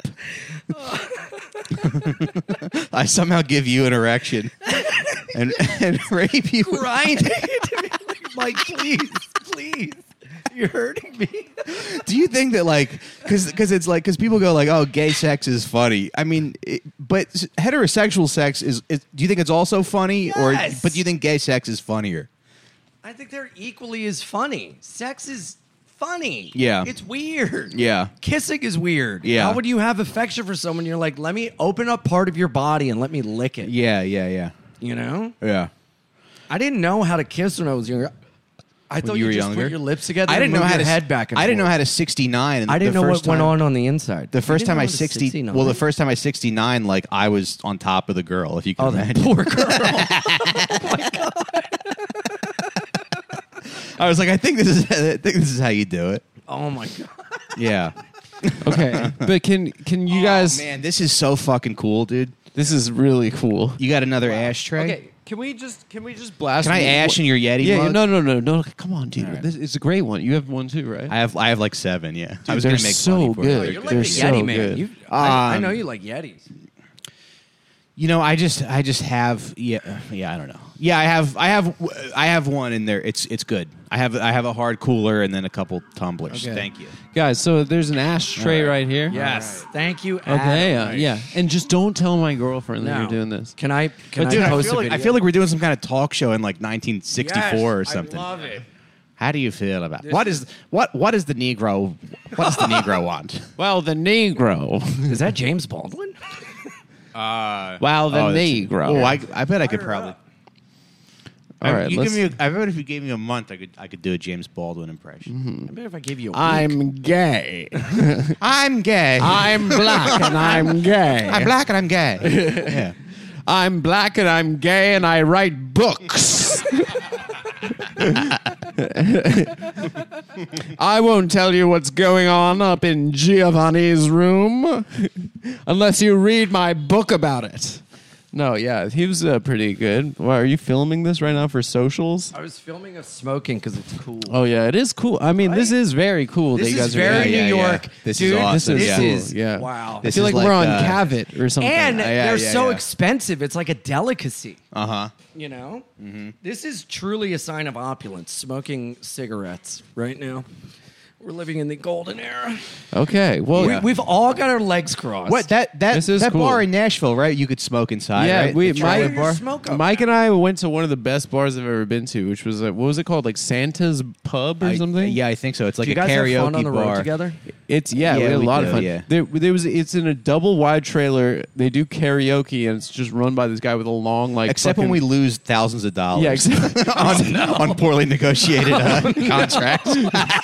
I somehow give you an erection and and rape you. grinding into me. Like, Mike, please, please. You're hurting me. Do you think that like because because it's like because people go like, oh, gay sex is funny. I mean, it, but s- heterosexual sex is, is. Do you think it's also funny, or Yes. but do you think gay sex is funnier? I think they're equally as funny. Sex is funny. Yeah. It's weird. Yeah. Kissing is weird. Yeah. How would you have affection for someone? You're like, let me open up part of your body and let me lick it. Yeah, yeah, yeah, You know? yeah. I didn't know how to kiss when I was younger. I thought you you, were just younger? put your lips together. I didn't and know move how your to head back and I didn't know forth. how to sixty-nine. And I didn't the know what first went time- on on the inside. The You first didn't time know I how to sixty, sixty-nine? well, the first time I sixty-nine, like I was on top of the girl. If you can Oh, that imagine. poor girl. I was like, I think this is, I think this is how you do it. Oh my god. Yeah. Okay, but can can you guys? Oh, man, this is so fucking cool, dude. This is really cool. You got another ashtray? Okay, can we just can we just blast? Can I me- ash in your Yeti Yeah, mug? no, no, no, no. Come on, dude. All right. This, it's a great one. You have one too, right? I have I have like seven. Yeah, I was they're gonna make so money for it. good. Oh, you're like They're a so Yeti man. good. You, I, I Um, know you like Yetis. You know, I just I just have yeah yeah I don't know. Yeah, I have I have I have one in there. It's it's good. I have I have a hard cooler and then a couple tumblers. Okay. Thank you. Guys, so there's an ashtray All right. right here. Yes. Thank you. Okay, Adam. uh, yeah. And just don't tell my girlfriend that No. you're doing this. Can I? Can But dude, I I post feel, a like, I video? feel like we're doing some kind of talk show in like nineteen sixty-four or Yes, something. I love it. How do you feel about what is what what is the Negro? What does the Negro want? Well, the Negro. Is that James Baldwin? Uh, Well, the Negro. Oh, I, I bet I could probably. All right, you let's- give me. A, I bet if you gave me a month, I could. I could do a James Baldwin impression. I bet if I gave you a week. I'm gay. I'm gay. I'm black and I'm gay. I'm black and I'm gay. yeah. I'm black and I'm gay and I write books. I won't tell you what's going on up in Giovanni's room unless you read my book about it. No, yeah, he was uh, pretty good. Why, are you filming this right now for socials? I was filming us smoking because it's cool. Oh yeah, it is cool. I mean, this is very cool. This that you is guys very are Yeah, New yeah, yeah. York. This Dude, is awesome. This is yeah. cool. is- yeah. wow. I This feel is like, we're on like, uh, Cavit or something. And Yeah, they're yeah, so yeah. expensive. It's like a delicacy. Uh huh. You know? This is truly a sign of opulence, smoking cigarettes right now. We're living in the golden era. Okay, well, We, we've all got our legs crossed. What that that This is that cool. bar in Nashville, right? You could smoke inside. Yeah, right? we- The Charlie Mike- bar. Smoke up Mike there. and I went to one of the best bars I've ever been to, which was uh, what was it called, like Santa's Pub or I- something? yeah, I think so. It's like Do you a guys have karaoke fun on the bar. road together? It's yeah, Yeah, we had a we lot do, of fun. yeah. There, there was it's in a double wide trailer. They do karaoke and it's just run by this guy with a long like. Except when we fucking- lose thousands of dollars. yeah, except, on, on poorly negotiated uh, contracts.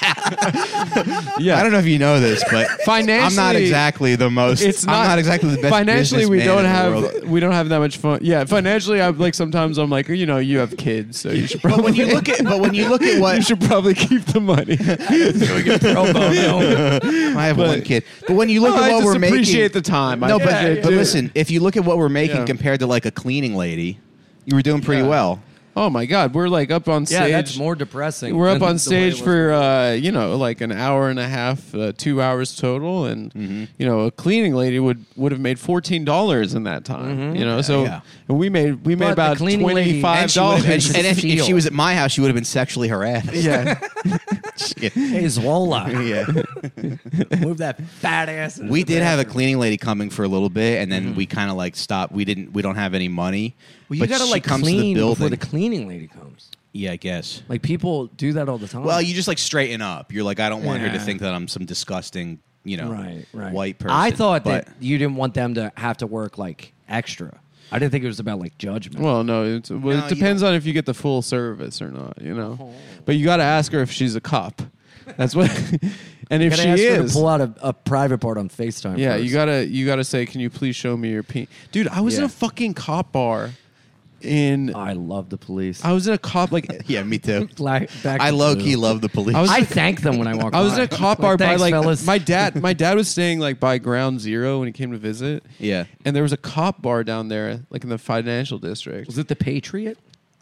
yeah. I don't know if you know this, but Financially, I'm not exactly the most. It's not, I'm not exactly the best. Financially, we businessman don't in the have world. we don't have that much fun. Yeah, financially, I'm like sometimes I'm like you know you have kids, so you should But probably when you look at, but when you look at what you should probably keep the money. Pro bono. I have But- one kid, but when you look Well, at I what just we're making, appreciate the time. I No, but, appreciate but it. listen, if you look at what we're making Yeah. compared to like a cleaning lady, you were doing pretty Yeah. well. Oh my God, we're like up on Yeah, stage. that's more depressing. We're up than on the way stage it was for uh, you know like an hour and a half, uh, two hours total, and Mm-hmm. you know a cleaning lady would would have made fourteen dollars in that time. You know, so yeah. and we made we made But the about cleaning lady- twenty five And, she would've- dollars. and, and if, if she Feel. was at my house, she would have been sexually harassed. Yeah, Hey, Zola. yeah. Move that fat ass. into We the did have a bathroom. cleaning lady coming for a little bit, and then we kind of like stopped. We didn't. We don't have any money. Well, you but gotta she like comes to clean the building. before the cleaning lady comes. yeah, I guess. Like people do that all the time. Well, you just like straighten up. You're like, I don't want her Yeah. to think that I'm some disgusting you know, Right, right. white person. I thought but, that you didn't want them to have to work like extra. I didn't think it was about like judgment. Well, no, it's, well, No, it you depends don't- on if you get the full service or not, you know. But you got to ask her if she's a cop. That's what. And if Gotta she ask her to is, pull out a, a private part on FaceTime. yeah, first. you gotta you gotta say, can you please show me your peen? Dude, I was in Yeah. a fucking cop bar. In I love the police. I was in a cop like yeah, me too. Black, back I to low blue. key love the police. I was- I thank them when I walk. I was by. in a cop Like, bar by thanks, like fellas. my dad. My dad was staying like by Ground Zero when he came to visit. yeah. And there was a cop bar down there, like in the financial district. Was it the Patriot?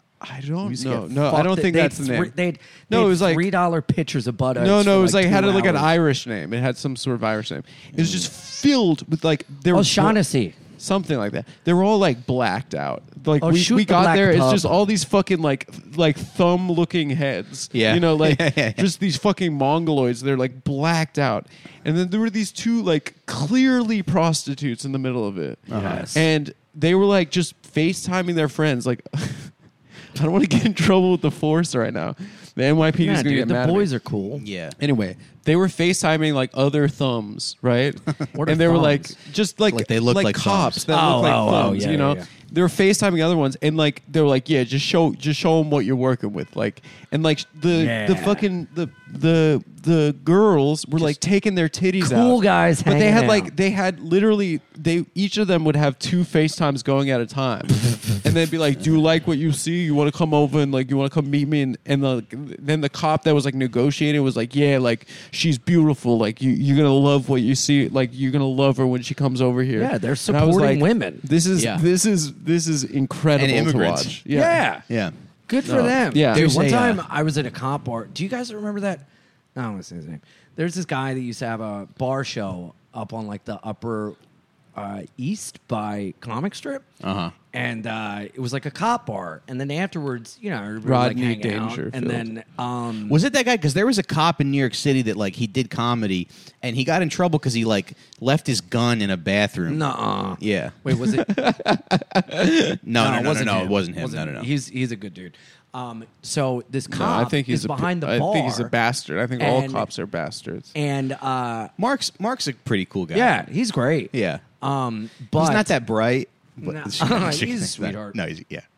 I don't used to know. get No, I fucked. don't They- think they that's had the three- name. They'd, No, they'd it was like- three dollar pitchers of Bud Ice. No, no, for it was like two had like an hours. Irish name. It had some sort of Irish name. It was just filled with like there Oh, was Shaughnessy. something like that. They were all like blacked out. Like Oh, we, shoot we the got black there, it's pub. just all these fucking like like thumb looking heads. Yeah. you know, like Yeah, yeah, yeah. just these fucking mongoloids. They're like blacked out, and then there were these two like clearly prostitutes in the middle of it. Yes. And they were like just FaceTiming their friends. Like, I don't want to get in trouble with the force right now. The N Y P D Yeah, is going to dude, get the mad at me. boys are cool. Yeah. Anyway, they were FaceTiming like other thumbs, right? What are and they were like thumbs? just like Like they look like cops thumbs. that Oh, look like oh, oh, thumbs, yeah, you know. yeah, yeah. They were FaceTiming other ones, and like they were like, yeah, just show, just show them what you're working with, like, and like the the Yeah. fucking the the the girls were like taking their titties out. Cool guys but they hanging had out. like they had literally they each of them would have two FaceTimes going at a time, and they'd be like, do you like what you see? You want to come over and like you want to come meet me? And, and the, then the cop that was like negotiating was like, yeah, like she's beautiful, like you you're gonna love what you see, like you're gonna love her when she comes over here. Yeah, they're And I was supporting like, women. This is Yeah. this is this is incredible And to immigrants. watch. Yeah. Yeah. Good for No. them. Yeah. Dude, There's one a, time uh, I was at a cop bar. Do you guys remember that? No, I don't want to say his name. There's this guy that used to have a bar show up on like the upper uh, east by Comic Strip. Uh-huh. And uh, it was like a cop bar. And then afterwards, you know, everybody Rodney would, like, hang out. Dangerfield. And then um, Was it that guy? Because there was a cop in New York City that like he did comedy and he got in trouble because he like left his gun in a bathroom. nuh-uh. Yeah. Wait, was it? No, no, no, no, it no, wasn't no, him. it wasn't him. No, no, no. He's he's a good dude. Um, so this No, cop I think he's is a, behind the I bar. think he's a bastard. I think all And- cops are bastards. And uh, Mark's Mark's a pretty cool guy. yeah, he's great. Yeah. Um, but he's not that bright. But No. she- she- He's a that- sweetheart. No, he's yeah.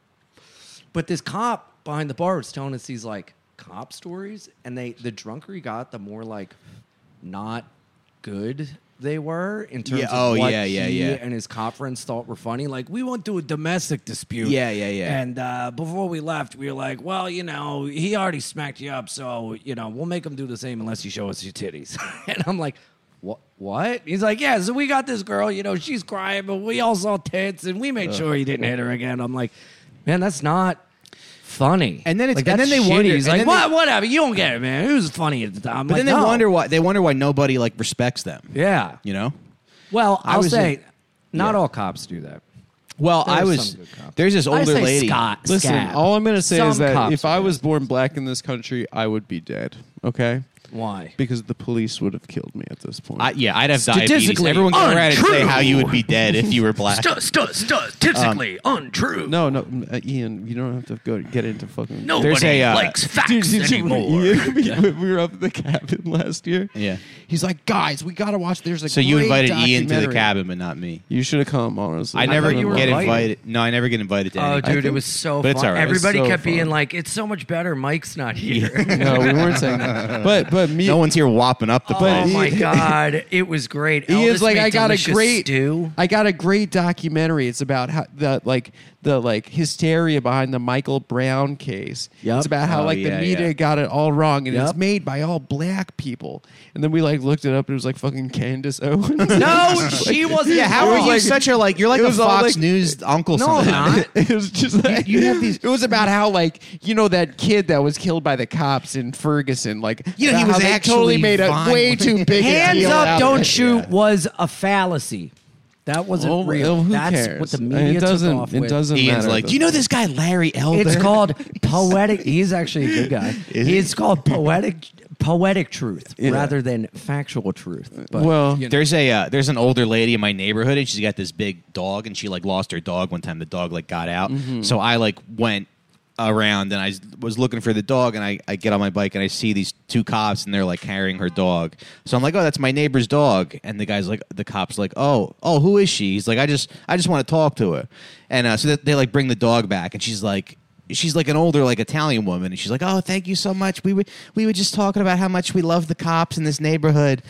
But this cop behind the bar was telling us these like cop stories, and they the drunker he got, the more like not good they were in terms Yeah, of oh, what yeah, yeah, he yeah. and his cop friends thought were funny. Like, we went to a domestic dispute. Yeah, yeah, yeah. And uh, before we left, we were like, well, you know, he already smacked you up, so, you know, we'll make him do the same unless you show us your titties. And I'm like, what? What? He's like, yeah, so we got this girl, you know, she's crying, but we all saw tits, and we made sure he didn't hit her again. I'm like, man, that's not funny. And then it's- like, and that's then they shitty. wonder- He's and like, then what? they- Whatever. You don't get it, man. It was funny at the time. I'm But like, then they no. wonder why they wonder why nobody like respects them. Yeah. You know. Well, I I'll was say, in- not yeah. all cops do that. Well, There's I was some good cops. there's this I older say lady. Scott, Listen, scab. all I'm going to say Some is that cops if are I bad. was born black in this country, I would be dead. Okay, Why? because the police would have killed me at this point. I, yeah, I'd have diabetes. Statistically Everyone go around and say untrue. how you would be dead if you were black. Statistically untrue. no, no, uh, Ian, you don't have to go get into fucking. Nobody There's a, uh, likes facts Dude, did you- anymore. Ian, we, we were up at the cabin last year. Yeah. He's like, guys, we gotta watch. There's a So you great invited Ian to the documentary." cabin, but not me. You should have come, honestly. I never thought you were get invited. invited. No, I never get invited to Oh, anything. dude, it think- was so but it's fun. all right. It's Everybody so kept fun. being like, "It's so much better. Mike's not here." No, we weren't saying that. But but me, No one's here whopping up the Oh place. my god, it was great. Ian's Elvis like, made I got a delicious great, stew. I got a great documentary. It's about how the like the like hysteria behind the Michael Brown case. Yep. It's about how Oh, like yeah, the media yeah. got it all wrong, and Yep. it's made by all black people. And then we like looked it up. It was like fucking Candace Owens. No, she wasn't. Yeah, how It are was you like- such a like? You're like it a was all Fox like- News uncle. No, I'm somehow. not. It was just like You have these- It was about how like you know that kid that was killed by the cops in Ferguson. Like You know, he about was how they actually totally made a violent. way too big. a Hands deal up, out of don't it. shoot was a fallacy. That wasn't Oh, real. well, who That's cares? what the And media it doesn't. took off it with. doesn't Ian's matter. like, do you know this guy Larry Elder? It's called poetic. He's actually a good guy. Is he? It's called poetic poetic truth Yeah. rather than factual truth. But, Well, you know. There's a uh, there's an older lady in my neighborhood, and she's got this big dog, and she like lost her dog one time. The dog like got out, Mm-hmm. so I like went around, and I was looking for the dog, and I, I get on my bike, and I see these two cops, and they're like carrying her dog. So I'm like, oh, that's my neighbor's dog. And the guy's like, the cop's like, oh, oh, who is she? He's like, I just, I just want to talk to her. And uh, so they, they like bring the dog back, and she's like. She's like an older, like Italian woman, and she's like, "Oh, thank you so much. We were we were just talking about how much we love the cops in this neighborhood."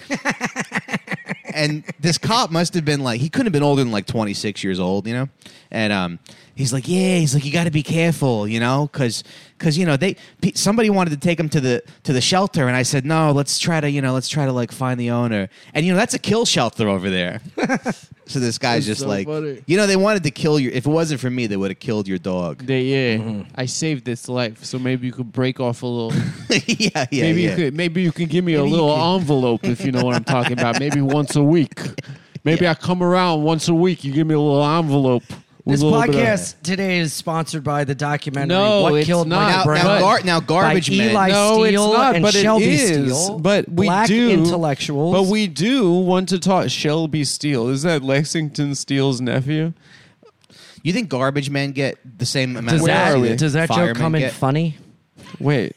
And this cop must have been like, he couldn't have been older than like twenty-six years old, you know. And um, he's like, "Yeah," he's like, "You got to be careful, you know, because because you know they pe- somebody wanted to take him to the to the shelter, and I said, no, let's try to you know let's try to like find the owner, and you know that's a kill shelter over there." So this guy's That's just so like, funny. you know, they wanted to kill your. If it wasn't for me, they would have killed your dog. They, yeah, Mm-hmm. I saved its life, so maybe you could break off a little. yeah, yeah, maybe yeah. you could. Maybe you can give me a Maybe you little could- envelope if you know what I'm talking about. Maybe once a week. Maybe I come around once a week. You give me a little envelope. with This a little bit of- podcast today is sponsored by the documentary No, What it's Killed not. Michael Now, Brown now, gar- now garbage by men. Eli No, Steele it's not. and But Shelby it is. Steele, But we black do intellectuals. But we do want to talk. Shelby Steele, is that Lexington Steele's nephew? You think garbage men get the same amount does of Where are we? that, does that joke firemen come in get? funny? Wait.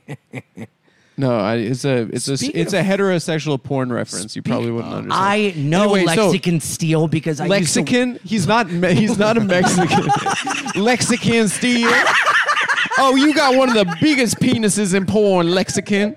No, I, it's a it's a Speaking it's a heterosexual porn reference. You probably wouldn't understand. I know Anyway, so- Lexicon Steele because I used to Lexican? He's not. Me- He's not a Mexican. Lexican Steel. Oh, you got one of the biggest penises in porn, Lexican.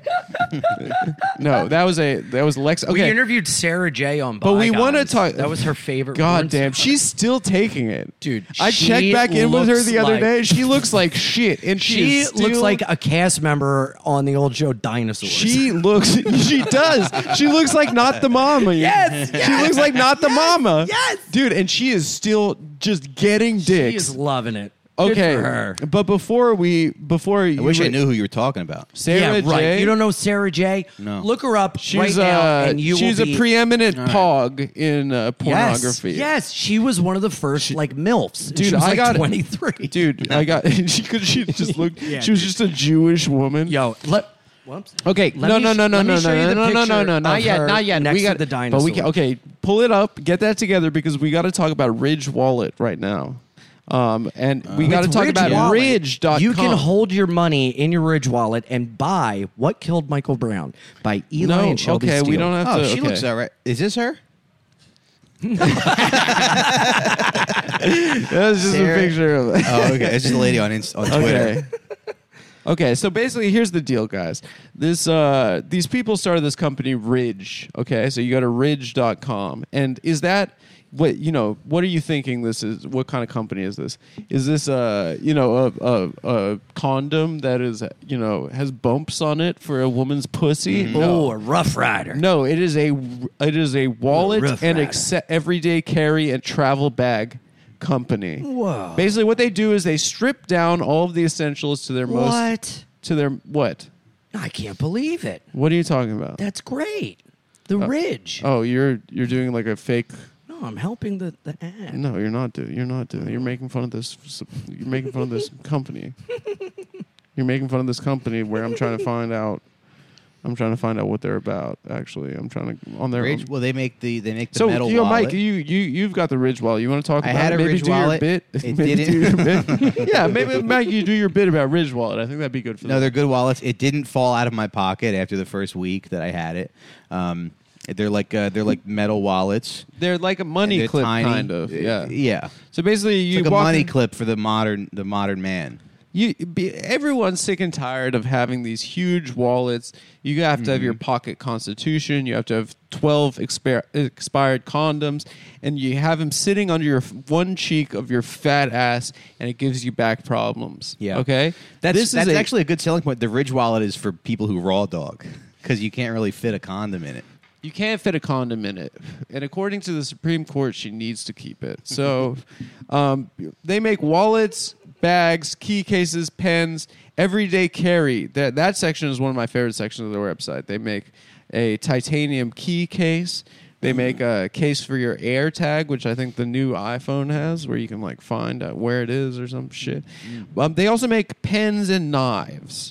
No, that was a that was Lex. We Okay, interviewed Sarah J on but we want to Bygones. talk. That was her favorite. God porn damn, star. she's still taking it, Dude, I she checked back in with her looks the other like- day. She looks like shit, and she, She is looks still- like a cast member on the old show Dinosaurs. She looks. She does. She looks like not the mama. Yes, She yes, looks like not the mama. yes. dude, and she is still just getting dicks. She is loving it. Good Okay, for her. but before we before I you wish I re- knew who you were talking about. Sarah yeah, right. J. You don't know Sarah J? No. Look her up She's right now, uh, and you she's will be, a preeminent right. pog in uh, yes, pornography. Yes, she was one of the first like milfs. Dude, she was I like got twenty-three. Dude, I got she could she just looked. Yeah, she was dude. just a Jewish woman. Yo, let. Whoops. Okay, Let no, me no, sh- no, no, let me no, show no, you the no, no, no, picture no, not of yet, her not yet. next we to got the But we dinosaur. can, okay, pull it up, get that together because we got to talk about Ridge Wallet right now. Um, and we got to With talk Ridge about Wallet, Ridge dot com. You can hold your money in your Ridge wallet and buy What Killed Michael Brown by Eli No, and Shelby okay, Steele. we don't have Oh, to. she okay. looks all right. Is this her? That's just Sarah- a picture of it. Oh, okay. It's just a lady on Inst- on Twitter. Okay. Okay, so basically, here's the deal, guys. This uh, these people started this company, Ridge. Okay, so you go to ridge dot com, and is that what you know? What are you thinking? This is what kind of company is this? Is this uh, you know, a, a, a condom that is you know has bumps on it for a woman's pussy? Oh, a Rough Rider. No, it is a it is a wallet Rough and Rider. acce- everyday carry and travel bag company. Whoa. Basically, what they do is they strip down all of the essentials to their most What? to their what? I can't believe it. What are you talking about? That's great. The Ridge. Oh, you're you're doing like a fake. No, I'm helping the, the ad. No, you're not doing. You're not doing. You're making fun of this. You're making fun of this company. You're making fun of this company where I'm trying to find out. I'm trying to find out what they're about. Actually, I'm trying to on their. Ridge, well, they make the they make the so, metal yo, wallet. Mike, you you you've got the Ridge wallet. You want to talk I about had it? a Maybe Ridge do wallet. your bit. It Maybe didn't. do your bit. Yeah, maybe Mike, you do your bit about Ridge wallet. I think that'd be good for No, them. they're good wallets. It didn't fall out of my pocket after the first week that I had it. Um, they're like uh, they're like metal wallets. They're like a money They're clip, tiny. kind of. Yeah. yeah. So basically, It's you like a walk money in- clip for the modern the modern man. You, be, everyone's sick and tired of having these huge wallets. You have to have your pocket constitution. You have to have twelve expir- expired condoms, and you have them sitting under your f- one cheek of your fat ass, and it gives you back problems. Yeah. Okay. That's This is that's a- actually a good selling point. The Ridge wallet is for people who raw dog because you can't really fit a condom in it. You can't fit a condom in it. And according to the Supreme Court, she needs to keep it. So um, they make wallets, bags, key cases, pens, everyday carry. That, that section is one of my favorite sections of their website. They make a titanium key case. They make a case for your AirTag, which I think the new iPhone has, where you can like find out where it is or some shit. Um, they also make pens and knives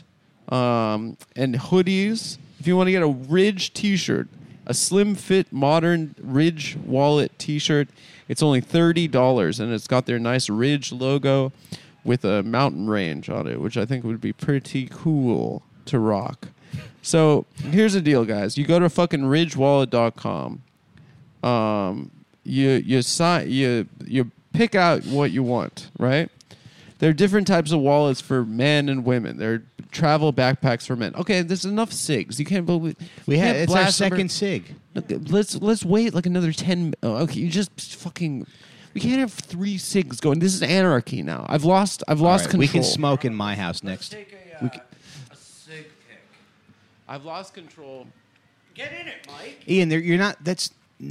um, and hoodies. If you want to get a Ridge T-shirt, a slim fit modern Ridge wallet T-shirt, it's only thirty dollars, and it's got their nice Ridge logo. with a mountain range on it, which I think would be pretty cool to rock. So here's the deal, guys. You go to fucking ridge wallet dot com. Um, you you sign you you pick out what you want, right? There are different types of wallets for men and women. There are travel backpacks for men. Okay, there's enough cigs. You can't believe We you had can't it's our blast number- second sig. Okay, let's let's wait like another ten. Oh, okay, you just fucking. We can't have three cigs going. This is anarchy now. I've lost. I've All lost right, control. we can smoke in my house next. a, uh, a sig pick. I've lost control. Get in it, Mike. Ian, there- you're not. That's.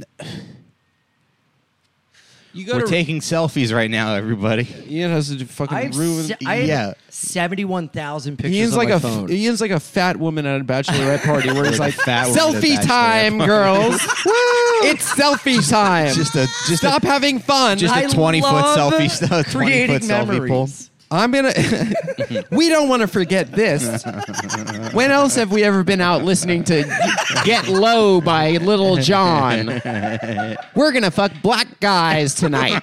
You go We're to taking selfies right now, everybody. Ian has to do fucking I have, ruin. se- I have Yeah. seventy-one thousand pictures Ian's on like my a phone. Ian's like a fat woman at a bachelorette party where he's like fat woman at a selfie bachelorette time, party." girls. It's selfie time. Just a just Stop a, having fun. just I a twenty foot love selfie. st- twenty creating foot selfie pole. memories. I'm gonna. We don't want to forget this. When else have we ever been out listening to "Get Low" by Little John? We're gonna fuck black guys tonight,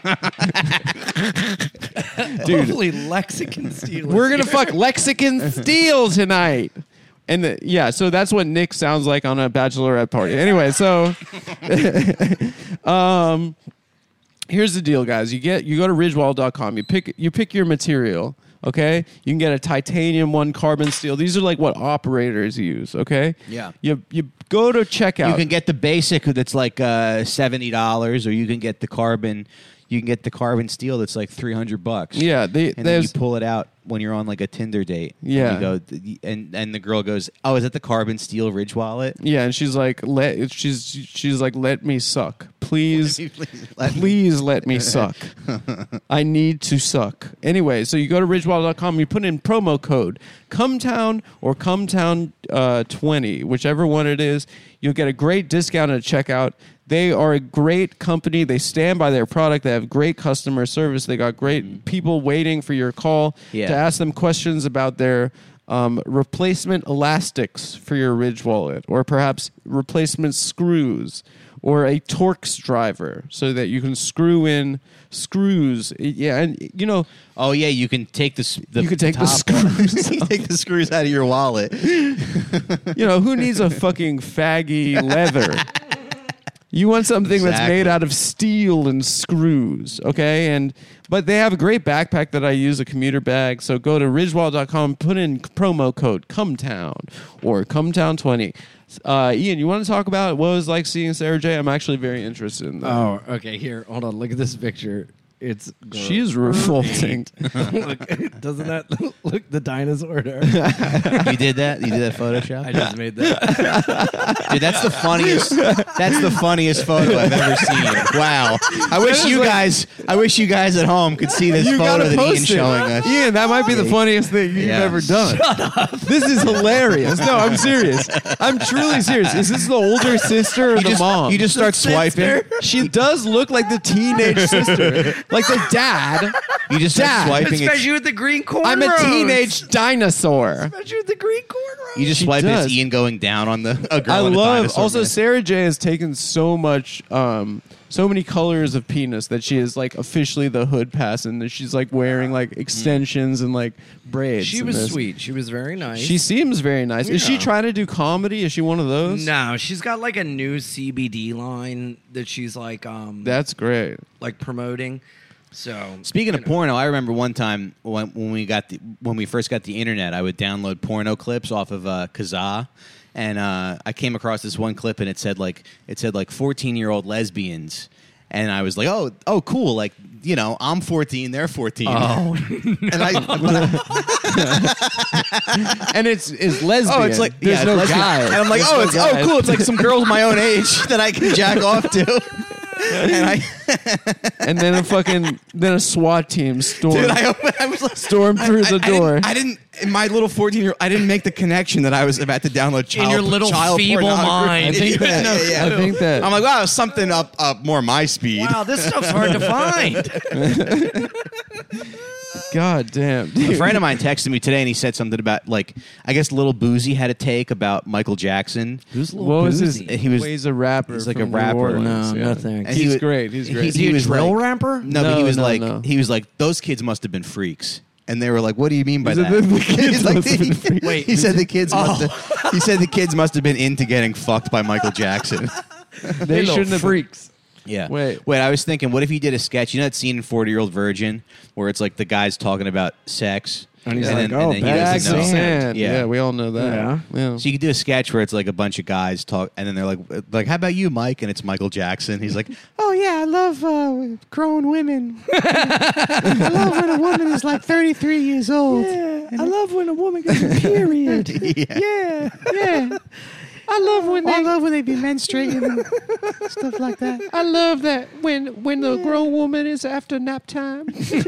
dude. Hopefully Lexicon Steel. is We're gonna here. fuck Lexicon Steel tonight. And the, yeah, so that's what Nick sounds like on a bachelorette party. Anyway, so um, here's the deal, guys. You get you go to ridge wallet dot com. You pick you pick your material. Okay, you can get a titanium one, carbon steel. These are like what operators use. Okay, Yeah. You you go to checkout. You can get the basic that's like uh, seventy dollars, or you can get the carbon. You can get the carbon steel that's like three hundred bucks. Yeah, they, and then you there's pull it out when you're on like a Tinder date. Yeah. and, you go, and and the girl goes, "Oh, is that the carbon steel Ridge wallet?" yeah, and she's like, let she's she's like, let me suck, please. Let me- Please let me suck. I need to suck. Anyway, so you go to ridge wallet dot com, you put in promo code Cumtown or Cumtown uh, twenty, whichever one it is. You'll get a great discount at checkout. They are a great company. They stand by their product. They have great customer service. They got great people waiting for your call Yeah. to ask them questions about their um, replacement elastics for your Ridge wallet, or perhaps replacement screws, or a Torx driver so that you can screw in screws. Yeah, and you know, Oh yeah, you can take the, s- the You can take the top screws you can take the screws out of your wallet. you know, who needs a fucking faggy leather? You want something that's Exactly. made out of steel and screws, okay? And but they have a great backpack that I use, a commuter bag. So go to ridge wallet dot com, put in promo code Cumtown or Cumtown twenty. Uh, Ian, you want to talk about what it was like seeing Sarah J? I'm actually very interested in that. Oh, okay. Here, hold on. Look at this picture. It's She's revolting. look, doesn't that look the dinosaur? There? You did that? You did that Photoshop? I just made that. Dude, that's the funniest. That's the funniest photo I've ever seen. Wow. I wish you guys. I wish you guys at home could see this You photo gotta that post Ian's it. showing us. Ian, that might be the funniest thing you've Yeah. ever done. Shut up. This is hilarious. No, I'm serious. I'm truly serious. Is this the older sister or You the just, mom? you just start swiping. She does look like the teenage sister, like the dad. You just start Dad. swiping. Especially It. with the green cornrows. I'm a teenage dinosaur. Especially with the green cornrows. You just She swipe. And does. it's Ian going down on the. A girl I in a love. dinosaur Also, mask. Sarah J has taken so much, um, so many colors of penis that she is like officially the hood pass, and that she's like wearing like extensions and like braids. She and was this. sweet. She was very nice. She seems very nice. Is she Yeah. trying to do comedy? Is she one of those? No, she's got like a new C B D line that she's like um That's great. like promoting. So Speaking of porno, I remember one time when, when we got the, when we first got the internet, I would download porno clips off of uh, Kazaa, and uh, I came across this one clip, and it said like it said like fourteen year old lesbians, and I was like, oh oh cool, like you know I'm fourteen, they're fourteen, Oh, and I, but I And it's is lesbian. oh it's like there's yeah, no lesbian. guy. and I'm like There's oh no it's guy. oh cool, it's like some girls my own age that I can jack off to, and I And then a fucking then a SWAT team storm dude I opened, I was like. storm through I- the I didn't- door. I didn't, in my little fourteen year old, I didn't make the connection that I was about to download child, your little child feeble pornography. mind. I think that. Yeah, yeah. I think that. I'm like, wow, something up, up more my speed. wow, this stuff's hard to find. God damn. A Dude. friend of mine texted me today, and he said something about like, I guess Little Boozy had a take about Michael Jackson. Who's Lil What was his? Boozy? He was- well, he's a rapper. he's like from a rapper. New Orleans, No, yeah. no thanks. And he He's was- great. He's great. he- he was drill like- rapper? No, but No, he was no, like, no. he was like, those kids must have been freaks. And they were like, "What do you mean by He said that?" the- the kids He's like, must have been he, freaked. Wait, he said the kids must have. He said the kids must have been into getting fucked by Michael Jackson. They little shouldn't have freaks. Yeah. Wait. Wait. I was thinking, what if you did a sketch? You know that scene in forty Year Old Virgin where it's like the guy's talking about sex, And he's and like, then, "Oh, and then he Bags doesn't of know. sand. Yeah. Yeah. we all know that. Yeah. yeah. So you could do a sketch where it's like a bunch of guys talk, and then they're like, "Like, how about you, Mike?" And it's Michael Jackson. He's like, "Oh yeah, I love uh, grown women. I love when a woman is like thirty-three years old. Yeah, I love when a woman gets a period. yeah, yeah. yeah. I love when they, I love when they be menstruating and stuff like that. I love that when when the grown woman is after nap time,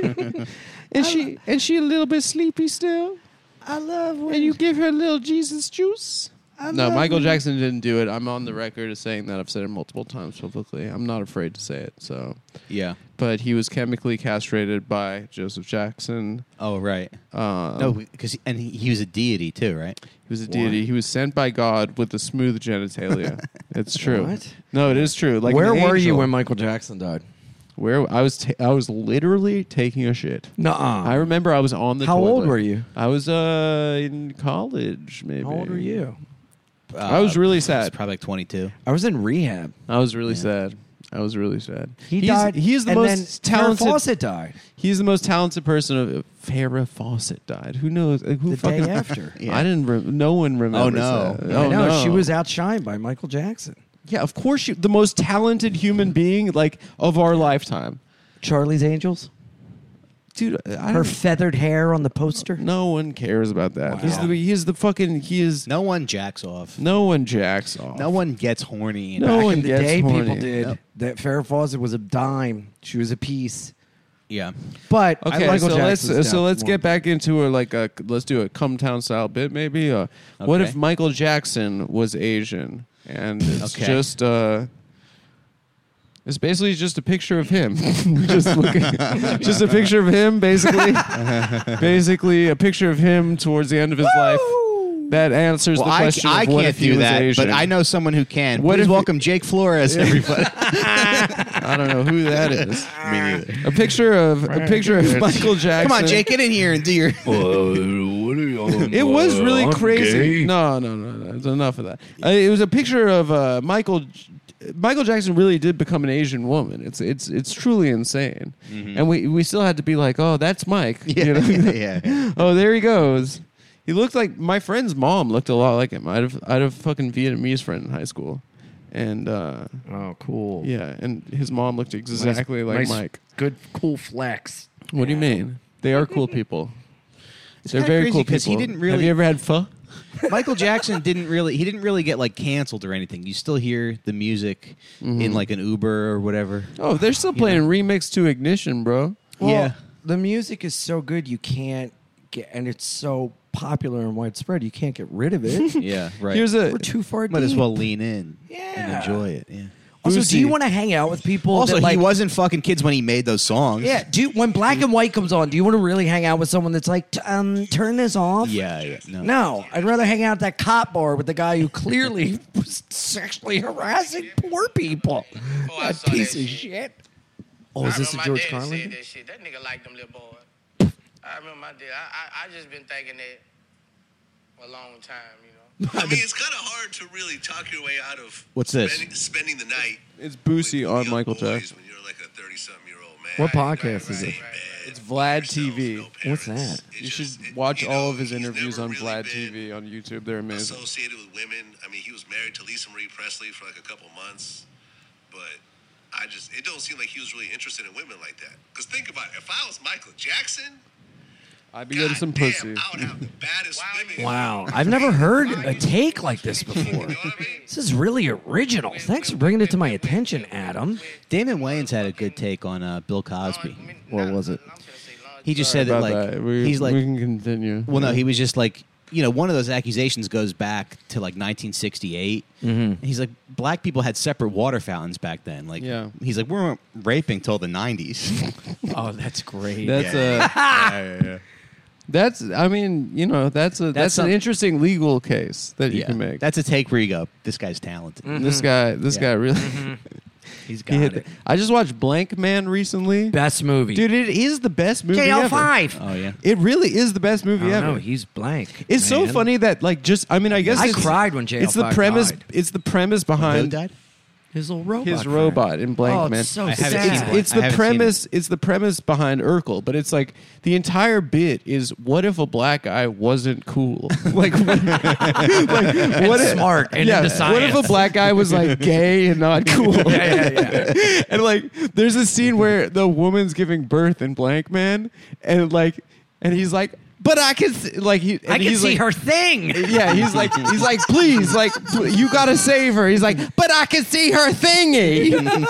and she and she a little bit sleepy still, I love when and you give her a little Jesus juice. No, love Michael when- Jackson didn't do it. I'm on the record as saying that. I've said it multiple times publicly. I'm not afraid to say it. So, Yeah. but he was chemically castrated by Joseph Jackson. Oh right. Um, No, because and he, he was a deity too, right? He was a deity. He was sent by God with the smooth genitalia. It's true. What? No, it is true. Like Where an were you angel. when Michael Jackson died? Where I was, ta- I was literally taking a shit. Nuh-uh. I remember I was on the. How toilet. old were you? I was uh in college, maybe. How old were you? I was really It's sad. probably like twenty-two. I was in rehab. I was really sad. I was really sad. He He's- died. He is the and most then Farrah talented. Fawcett died He's the most talented person. Of Farrah Fawcett died. Who knows? Like, who the fucking? day after. Yeah. I didn't. Re- no one remembers. no. that. I Oh know no. she was outshined by Michael Jackson. Yeah, of course. She, the most talented human being, like of our lifetime, Charlie's Angels. dude. I Her don't, feathered hair on the poster. no one cares about that. He's Wow. the. He's the fucking. He is. No one jacks off. No one jacks off. No one gets horny. No Back one in the gets day, horny. people did. Yep. That Farrah Fawcett was a dime. She was a piece. Yeah. But Okay, Michael so let's Jackson's so death let's more- get back into a like a let's do a come town style bit maybe. Uh, What Okay. if Michael Jackson was Asian and it's Okay. just uh, it's basically just a picture of him, just looking, just a picture of him, basically, basically a picture of him towards the end of his life. That answers Well, the I, question. I of what can't if he do was that, Asian. but I know someone who can. What Please if- welcome Jake Flores, everybody. I don't know who that is. Me neither. A picture of a picture of Michael Jackson. Come on, Jake, get in here and do your. It was really crazy. No, no, no, no. It's enough of that. Uh, it was a picture of uh, Michael. Michael Jackson really did become an Asian woman. It's it's it's truly insane, and we we still had to be like, oh, that's Mike. Yeah, You know? yeah, yeah. Oh, there he goes. He looked like my friend's mom looked a lot like him. I had a, I had a fucking Vietnamese friend in high school, and uh, Oh, cool. yeah, and his mom looked exactly like Nice, Mike. Good, cool flex. What do you mean? They are cool people. They're kinda very crazy cool 'cause people. he didn't Have really- you ever had pho? Michael Jackson didn't really. He didn't really get like canceled or anything. You still hear the music in like an Uber or whatever. Oh, they're still playing Remix to Ignition, bro. Well, Yeah. the music is so good you can't get, and it's so popular and widespread you can't get rid of it. Yeah, right. Here's a We're too far Might as deep. well lean in and Yeah. enjoy it. Yeah. Also, Boosie. do you want to hang out with people? Also, that, like, he wasn't fucking kids when he made those songs. Yeah. Do you, when Black and White comes on, do you want to really hang out with someone that's like, t- um, turn this off? Yeah. yeah no. No, I'd rather hang out at that cop bar with the guy who clearly was sexually harassing poor people. Oh, I that saw piece that of shit. shit. Oh, is I this a remember George my dad Carlin? said that shit. That nigga liked them little boys. I remember my dad. I, I, I just been thinking that for a long time, you know. I mean, it's kind of hard to really talk your way out of What's this? spending, spending the night. It's Boosie with on young Michael boys Jackson. When you're like a thirty-something-year-old man. What Right, podcast right, is right, it? right. It's Vlad T V. No What's parents. that? It's You just- should it- watch you all know, of his he's interviews never on really Vlad been T V on YouTube. They're amazing. Associated with women. I mean, he was married to Lisa Marie Presley for like a couple months, but I just it don't seem like he was really interested in women like that. Because think about it, if I was Michael Jackson, I'd be getting some goddamn, pussy. I would have the baddest women. Wow, I've never heard a take like this before. You know what I mean? This is really original. Thanks for bringing it to my attention, Adam. Damon Wayans had a good take on uh, Bill Cosby. What was it? He just said that About like that. We, he's like we can continue. well no he was just like you know one of those accusations goes back to like nineteen sixty-eight. Mm-hmm. He's like black people had separate water fountains back then. Like Yeah. he's like we weren't raping till the nineties. Oh, that's great. That's Yeah. a. yeah, yeah, That's. I mean, you know, that's a. That's, That's an some- interesting legal case that you yeah. can make. That's a take where you go. This guy's talented. This guy. This Yeah. guy really. He's He got hit it. the- I just watched Blank Man recently. Best movie. Dude, it is the best movie J L ever. five. Oh yeah. It really is the best movie I ever. don't know. He's blank. It's so man. funny that like just I mean I guess I it's, cried when J L five It's the premise. died. It's the premise Who behind died? His little robot. his friend. robot in Blank Oh, it's Man. so I haven't sad. seen it's, it. it's I the haven't seen premise. It's the premise behind Urkel, but it's like the entire bit is what if a black guy wasn't cool? like, what, like what if, smart and yeah, into what if a science. black guy was like gay and not cool? yeah, yeah, yeah. And like, there's a scene where the woman's giving birth in Blank Man, and like, and he's like, but I can see, like he. And I can he's see like, her thing. Yeah, he's like, he's like, please, like, pl- you gotta save her. He's like, but I can see her thingy.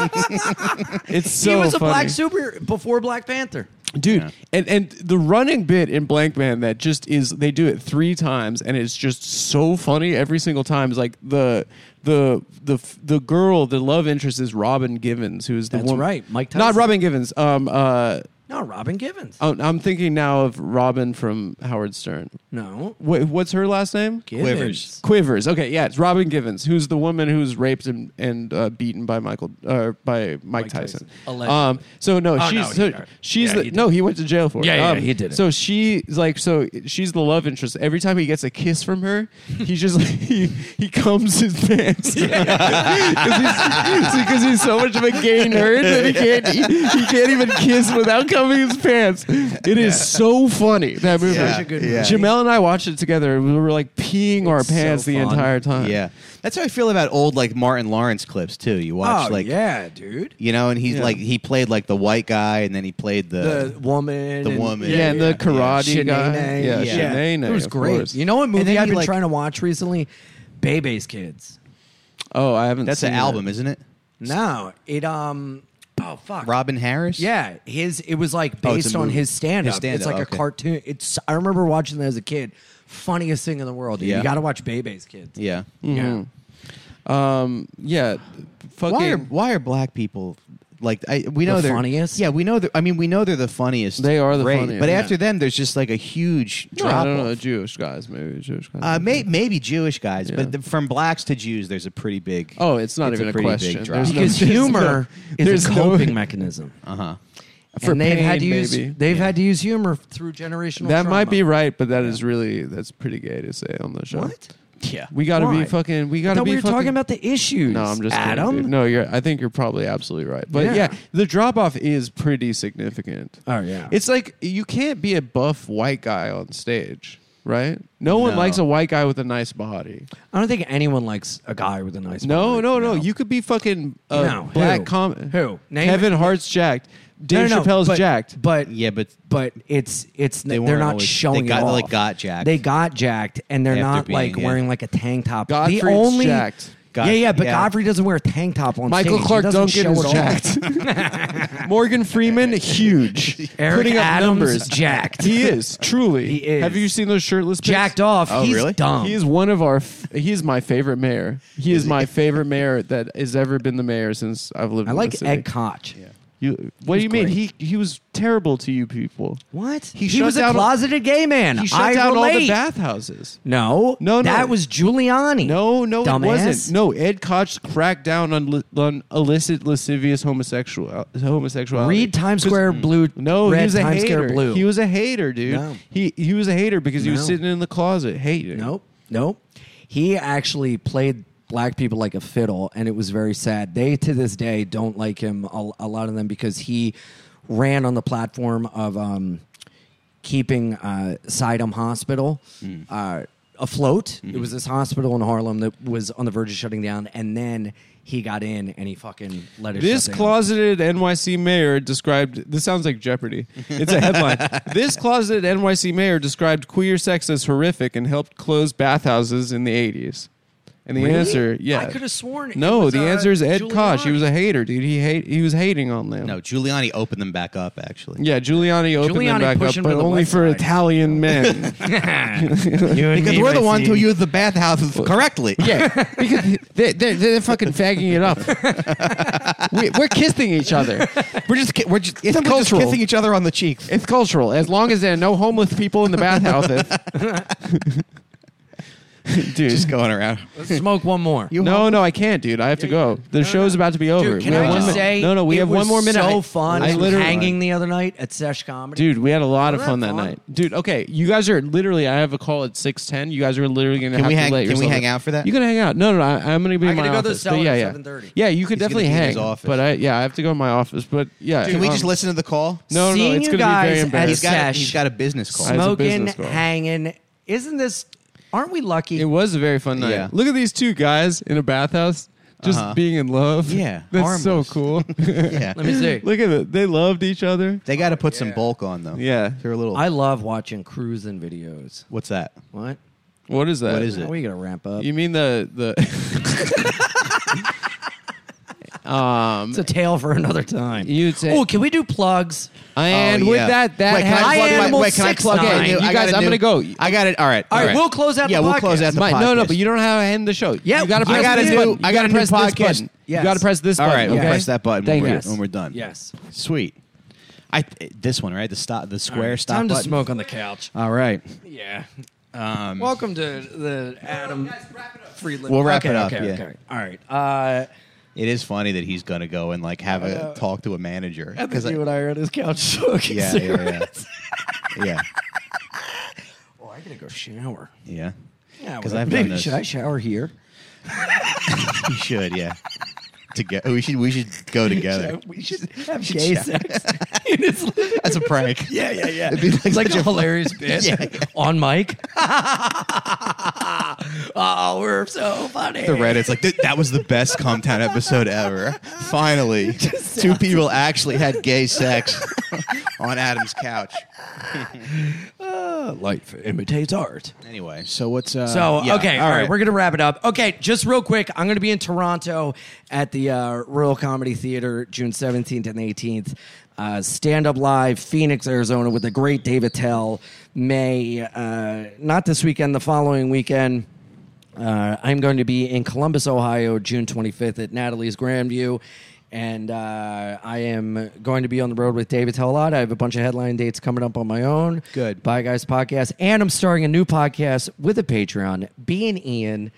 It's so he was a funny. black super before Black Panther. Dude, Yeah. and and the running bit in Blank Man that just is they do it three times and it's just so funny every single time. It's like the the the the girl, the love interest is Robin Givens, who's the That's woman. right, Mike Not Tyson. Robin Givens. Um. Uh. No, Robin Givens. I'm I'm thinking now of Robin from Howard Stern. No, Wait, what's her last name? Givens. Quivers. Okay, yeah, it's Robin Givens, who's the woman who's raped and, and uh, beaten by Michael uh, by Mike, Mike Tyson. Tyson. Allegedly. Um, so no, Oh, she's no, he so died. she's Yeah, the he did. no, he went to jail for it. Yeah, yeah, Um, he did it. So she's like, so she's the love interest. Every time he gets a kiss from her, he just like, he he combs his pants because he's, 'cause he's so much of a gay nerd that he can't he, he can't even kiss without combing his pants. It is so funny that movie. Such a good Yeah. Jamel and I watched it together. We were like peeing our It's so pants the fun. entire time. Yeah, that's how I feel about old like Martin Lawrence clips too. You watch Oh like yeah, dude. you know, and he's Yeah. like he played like the white guy, and then he played The the, woman. The and- woman. Yeah, and the karate guy. Shanae. Yeah, Yeah. Shanae, It was of great. course. You know what movie then I've he, been like- trying to watch recently? Bebe's Kids. Oh, I haven't that's seen an that. album, isn't it? No, it um. Oh fuck. Robin Harris. Yeah, his it was like Oh, it's based a on movie. his stand up. His stand-up, It's like okay. a cartoon. It's I remember watching that as a kid. Funniest thing in the world, dude. Yeah. You got to watch Bebe's Kids. yeah. Yeah. Um, yeah, fucking. Why are why are black people like I, we know The they're funniest? Yeah, we know. They're, I mean, we know they're the funniest. They are the Great. funniest. But Yeah. after them, there's just like a huge No, drop. I don't know. off. Jewish guys, maybe Jewish guys. Uh, may, maybe Jewish guys, Yeah. but the, from blacks to Jews, there's a pretty big. oh, it's not it's even a a, pretty question. big drop. There's no- Because there's humor no- there's is a no- coping mechanism. Uh huh. For and they've pain, had to use maybe. they've had to use humor through generational That might trauma. be right, but that is really that's pretty gay to say on the show. What? Yeah. We got to be Why? fucking. We I got to thought be. we were fucking, talking about the issues. No, I'm just kidding, Adam. dude. No, you're. I think you're probably absolutely right. But yeah, Yeah. the drop off is pretty significant. Oh yeah. It's like you can't be a buff white guy on stage, right? No one No. likes a white guy with a nice body. I don't think anyone likes a guy with a nice. No, body. no, no. You could be fucking uh, No. black Who? com. Who? Name Kevin it. Hart's jacked. Dave No, no, no, Chappelle's but, jacked. But Yeah, but but it's it's They they're weren't not always- showing they got- it off. like, got jacked. They got jacked, and they're After not being, like yeah. wearing like a tank top. Godfrey's the only jacked. God- yeah, yeah, but yeah. Godfrey doesn't wear a tank top on Michael stage. Clark he doesn't Duncan show is it off. jacked. Morgan Freeman, huge. Eric Putting up Adams, numbers. jacked. He is truly. He is. Have you seen those shirtless pics? Jacked off. Oh, He's really? dumb. He is one of our. F- he's my favorite mayor. He is, Is he? my favorite mayor that has ever been the mayor since I've lived. I in like the city. Ed Koch. You, what do you mean? great. He he was terrible to you people. What? He He, shut was a down- closeted gay man. He shut I down all the relate. bathhouses. No, No, no. that was Giuliani. No, no, Dumbass. it wasn't. No, Ed Koch cracked down on, li- on illicit, lascivious homosexual homosexuality. Read Times 'Cause- Square Blue. No, Red he was a Times hater. Square Blue. He was a hater, dude. No. He he was a hater because he was No. sitting in the closet hating. Nope. Nope. He actually played black people like a fiddle, and it was very sad. They, to this day, don't like him, a, a lot of them, because he ran on the platform of um, keeping uh, Sidom Hospital uh, afloat. It was this hospital in Harlem that was on the verge of shutting down, and then he got in and he fucking let it This shut down. closeted N Y C mayor described. This sounds like Jeopardy. It's a headline. This closeted N Y C mayor described queer sex as horrific and helped close bathhouses in the eighties. And the Really? answer, yeah, I could have sworn it No, was, the uh, answer is Ed Koch. He Giuliani. was a hater, dude. He hate. He was hating on them. No, Giuliani opened them back up. Actually, Yeah, Giuliani opened Giuliani them back pushed up, him but to the only west for side. Italian men. because we're the ones who use the bathhouses correctly. Yeah, because they're, they're, they're fucking fagging it up. we, we're kissing each other. we're just ki- we're just, It's simply just cultural. kissing each other on the cheeks. It's cultural. As long as there are no homeless people in the bathhouses. dude. Just going around. Let's smoke one more. You No, no, I can't, dude. I have to go. The show's about to be over. Dude, can We have I one just mi- say? No, no, we it have one was more minute. So I- fun. I literally hanging the other night at Sesh Comedy. Dude, we had a lot of Wasn't fun that that fun? night. Dude, okay, you guys are literally. I have a call at six ten. You guys are literally going to Can have we to hang- let can we yourself hang in. out for that? You can hang out. No, no, no I, I'm going to be I in my gotta go to the office. but cellar yeah, at yeah, seven thirty. yeah. You could He's gonna definitely be in hang. his office. But I, yeah, I have to go to my office. But yeah, Can we um, just listen to the call? No, no, Seeing it's you going to be very guys at embarrassing. He's got, Sesh. he's got a business call. I- As a Smoking, business call. hanging. Isn't this? Aren't we lucky? It was a very fun night. Yeah. Look at these two guys in a bathhouse just Uh-huh. being in love. Yeah, that's harmless. so cool. Yeah. Let me see. Look at it. They loved each other. They got to put some bulk on, though. Yeah. They're a little. I love watching cruising videos. What's that? What? What is that? What is it? We gotta ramp up. You mean the the? um, It's a tale for another time. You'd say- Oh, can we do plugs? and Oh, with yeah. that, that Wait, can has- I plug my- Animal wait, can I six plug in? nine. You You I guys, got a I'm new- gonna go. I got it. All right. All right, we'll close out the Yeah, we'll close podcast. out the My- podcast. no, no, but you don't have to end the show. Yeah, you got to I press got this a new- button. I You got gotta a new press this podcast. button. Yes. You got to press this All button. right, we'll okay? press that button Thank when, you. we're, when we're done. Yes. Sweet. I this one, right? The stop, the square stop Time to button. smoke on the couch. All right. Yeah. Um, Welcome to the Adam Friedland. We'll wrap okay, it up, Okay, yeah. okay. All right. Uh, it is funny that he's gonna go and like have a know. talk to a manager. I 'Cause think I- you and I are on his couch smoking yeah, yeah, cigarettes. yeah, yeah, Oh, I gotta go shower. yeah. Yeah, 'Cause well, I've maybe done this. should I shower here? You should, yeah. Together, we should we should go together. We should have gay sex in his living. That's a prank. Yeah, yeah, yeah. It'd be like it's like such a a- hilarious bit Yeah, yeah. on mic. Oh, we're so funny. The Reddit's like "Th- that was the best Cometown episode ever. Finally, two people actually had gay sex on Adam's couch. Uh, life imitates art. Anyway, so what's uh, So, yeah, okay, all right. we're going to wrap it up. Okay, just real quick, I'm going to be in Toronto at the uh, Royal Comedy Theater June seventeenth and eighteenth. Uh, Stand Up Live, Phoenix, Arizona, with the great David Tell. May, uh, not this weekend, the following weekend. Uh, I'm going to be in Columbus, Ohio, June twenty-fifth at Natalie's Grandview. And uh, I am going to be on the road with David Tell a lot. I have a bunch of headline dates coming up on my own. Good. Bye Guys podcast. And I'm starting a new podcast with a Patreon, Being Ian,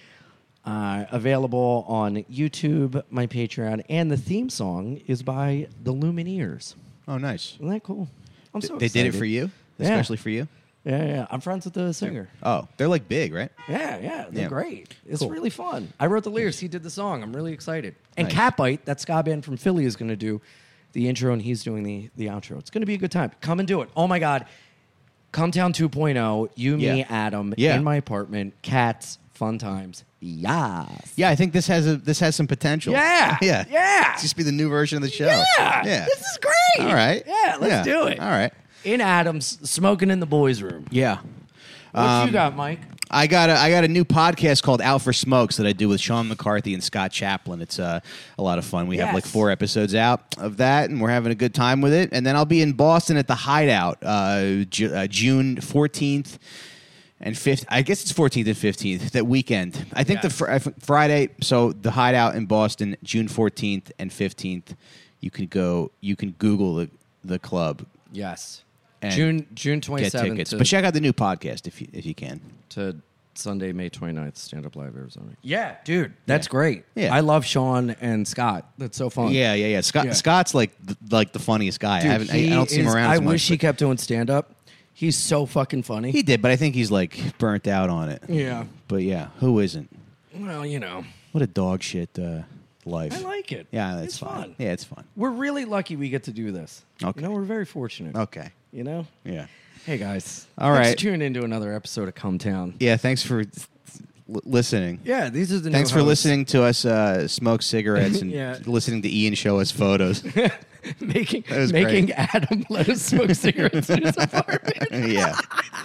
uh, available on YouTube, my Patreon. And the theme song is by the Lumineers. Oh, nice. Isn't that cool? I'm so They did it excited. for you, Yeah. especially for you. Yeah, yeah. I'm friends with the singer. Oh, they're like big, right? Yeah, yeah, they're Yeah. great. It's Cool. really fun. I wrote the lyrics. He did the song. I'm really excited. And Nice. Catbite, that ska band from Philly, is going to do the intro, and he's doing the the outro. It's going to be a good time. Come and do it. Oh my God, Cometown two point oh. You, me, Yeah. Adam, Yeah. in my apartment. Cats, fun times. Yes. Yeah, I think this has a this has some potential. Yeah. yeah, Yeah. It's just be the new version of the show. Yeah. yeah. This is great. All right. Yeah, let's do it. All right. In Adam's, smoking in the boys' room. Yeah. What Um, you got, Mike? I got a I got a new podcast called Out for Smokes that I do with Sean McCarthy and Scott Chaplin. It's uh, a lot of fun. We have like Yes. four episodes out of that, and we're having a good time with it. And then I'll be in Boston at the Hideout uh, Ju- uh, June fourteenth and fifth. I guess it's fourteenth and fifteenth that weekend. I think the fr- uh, Friday. So the Hideout in Boston, June fourteenth and fifteenth. You can go. You can Google the the club. Yes. And June June Get twenty-seventh tickets, to, but check out the new podcast if you if you can. to Sunday, May twenty-ninth, Stand Up Live Arizona. Yeah, dude, that's great. Yeah. I love Sean and Scott. That's so fun. Yeah, yeah, yeah. Scott Yeah. Scott's like th- like the funniest guy. Dude, I haven't. I, he I don't see him is- around. I as much, wish he but- kept doing stand up. He's so fucking funny. He did, but I think he's like burnt out on it. yeah. But yeah, who isn't? Well, you know, What a dog shit uh, life. I like it. Yeah, that's it's fine. fun. Yeah, it's fun. We're really lucky we get to do this. Okay. You know, we're very fortunate. Okay. You know? Yeah. Hey, guys. All Let's right. tune into another episode of Come Town. Yeah. Thanks for l- listening. Yeah, these are the Thanks new for hosts. listening to us uh, smoke cigarettes and Yeah. listening to Ian show us photos. making was making great. Adam let us smoke cigarettes in his apartment. yeah.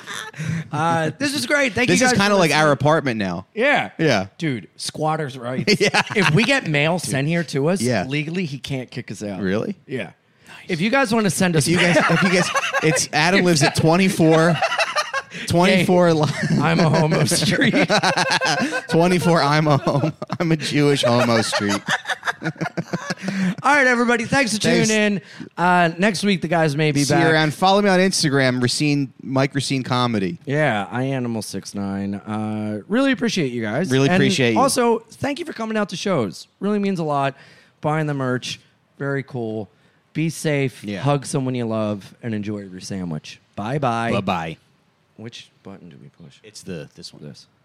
Uh, this is great. Thank This you is guys. kind for of like listening. our apartment now. Yeah. Yeah. Dude, squatters' rights. Yeah. If we get mail sent here to us, Yeah. legally he can't kick us out. Really? Yeah. If you guys want to send us If you guys, if you guys, it's Adam lives at twenty-four, twenty-four, li- I'm a homo street. twenty-four. I'm a home. I'm a Jewish homo street. All right, everybody. Thanks for tuning Thanks. in. Uh, next week, the guys may be See back. you around. Follow me on Instagram, Racine, Mike Racine Comedy. Yeah, I Animal six nine. Uh, really appreciate you guys. Really And appreciate you. Also, thank you for coming out to shows. Really means a lot. Buying the merch. Very cool. Be safe. Yeah. Hug someone you love and enjoy your sandwich. Bye bye. Bye bye. Which button do we push? It's the this one. This.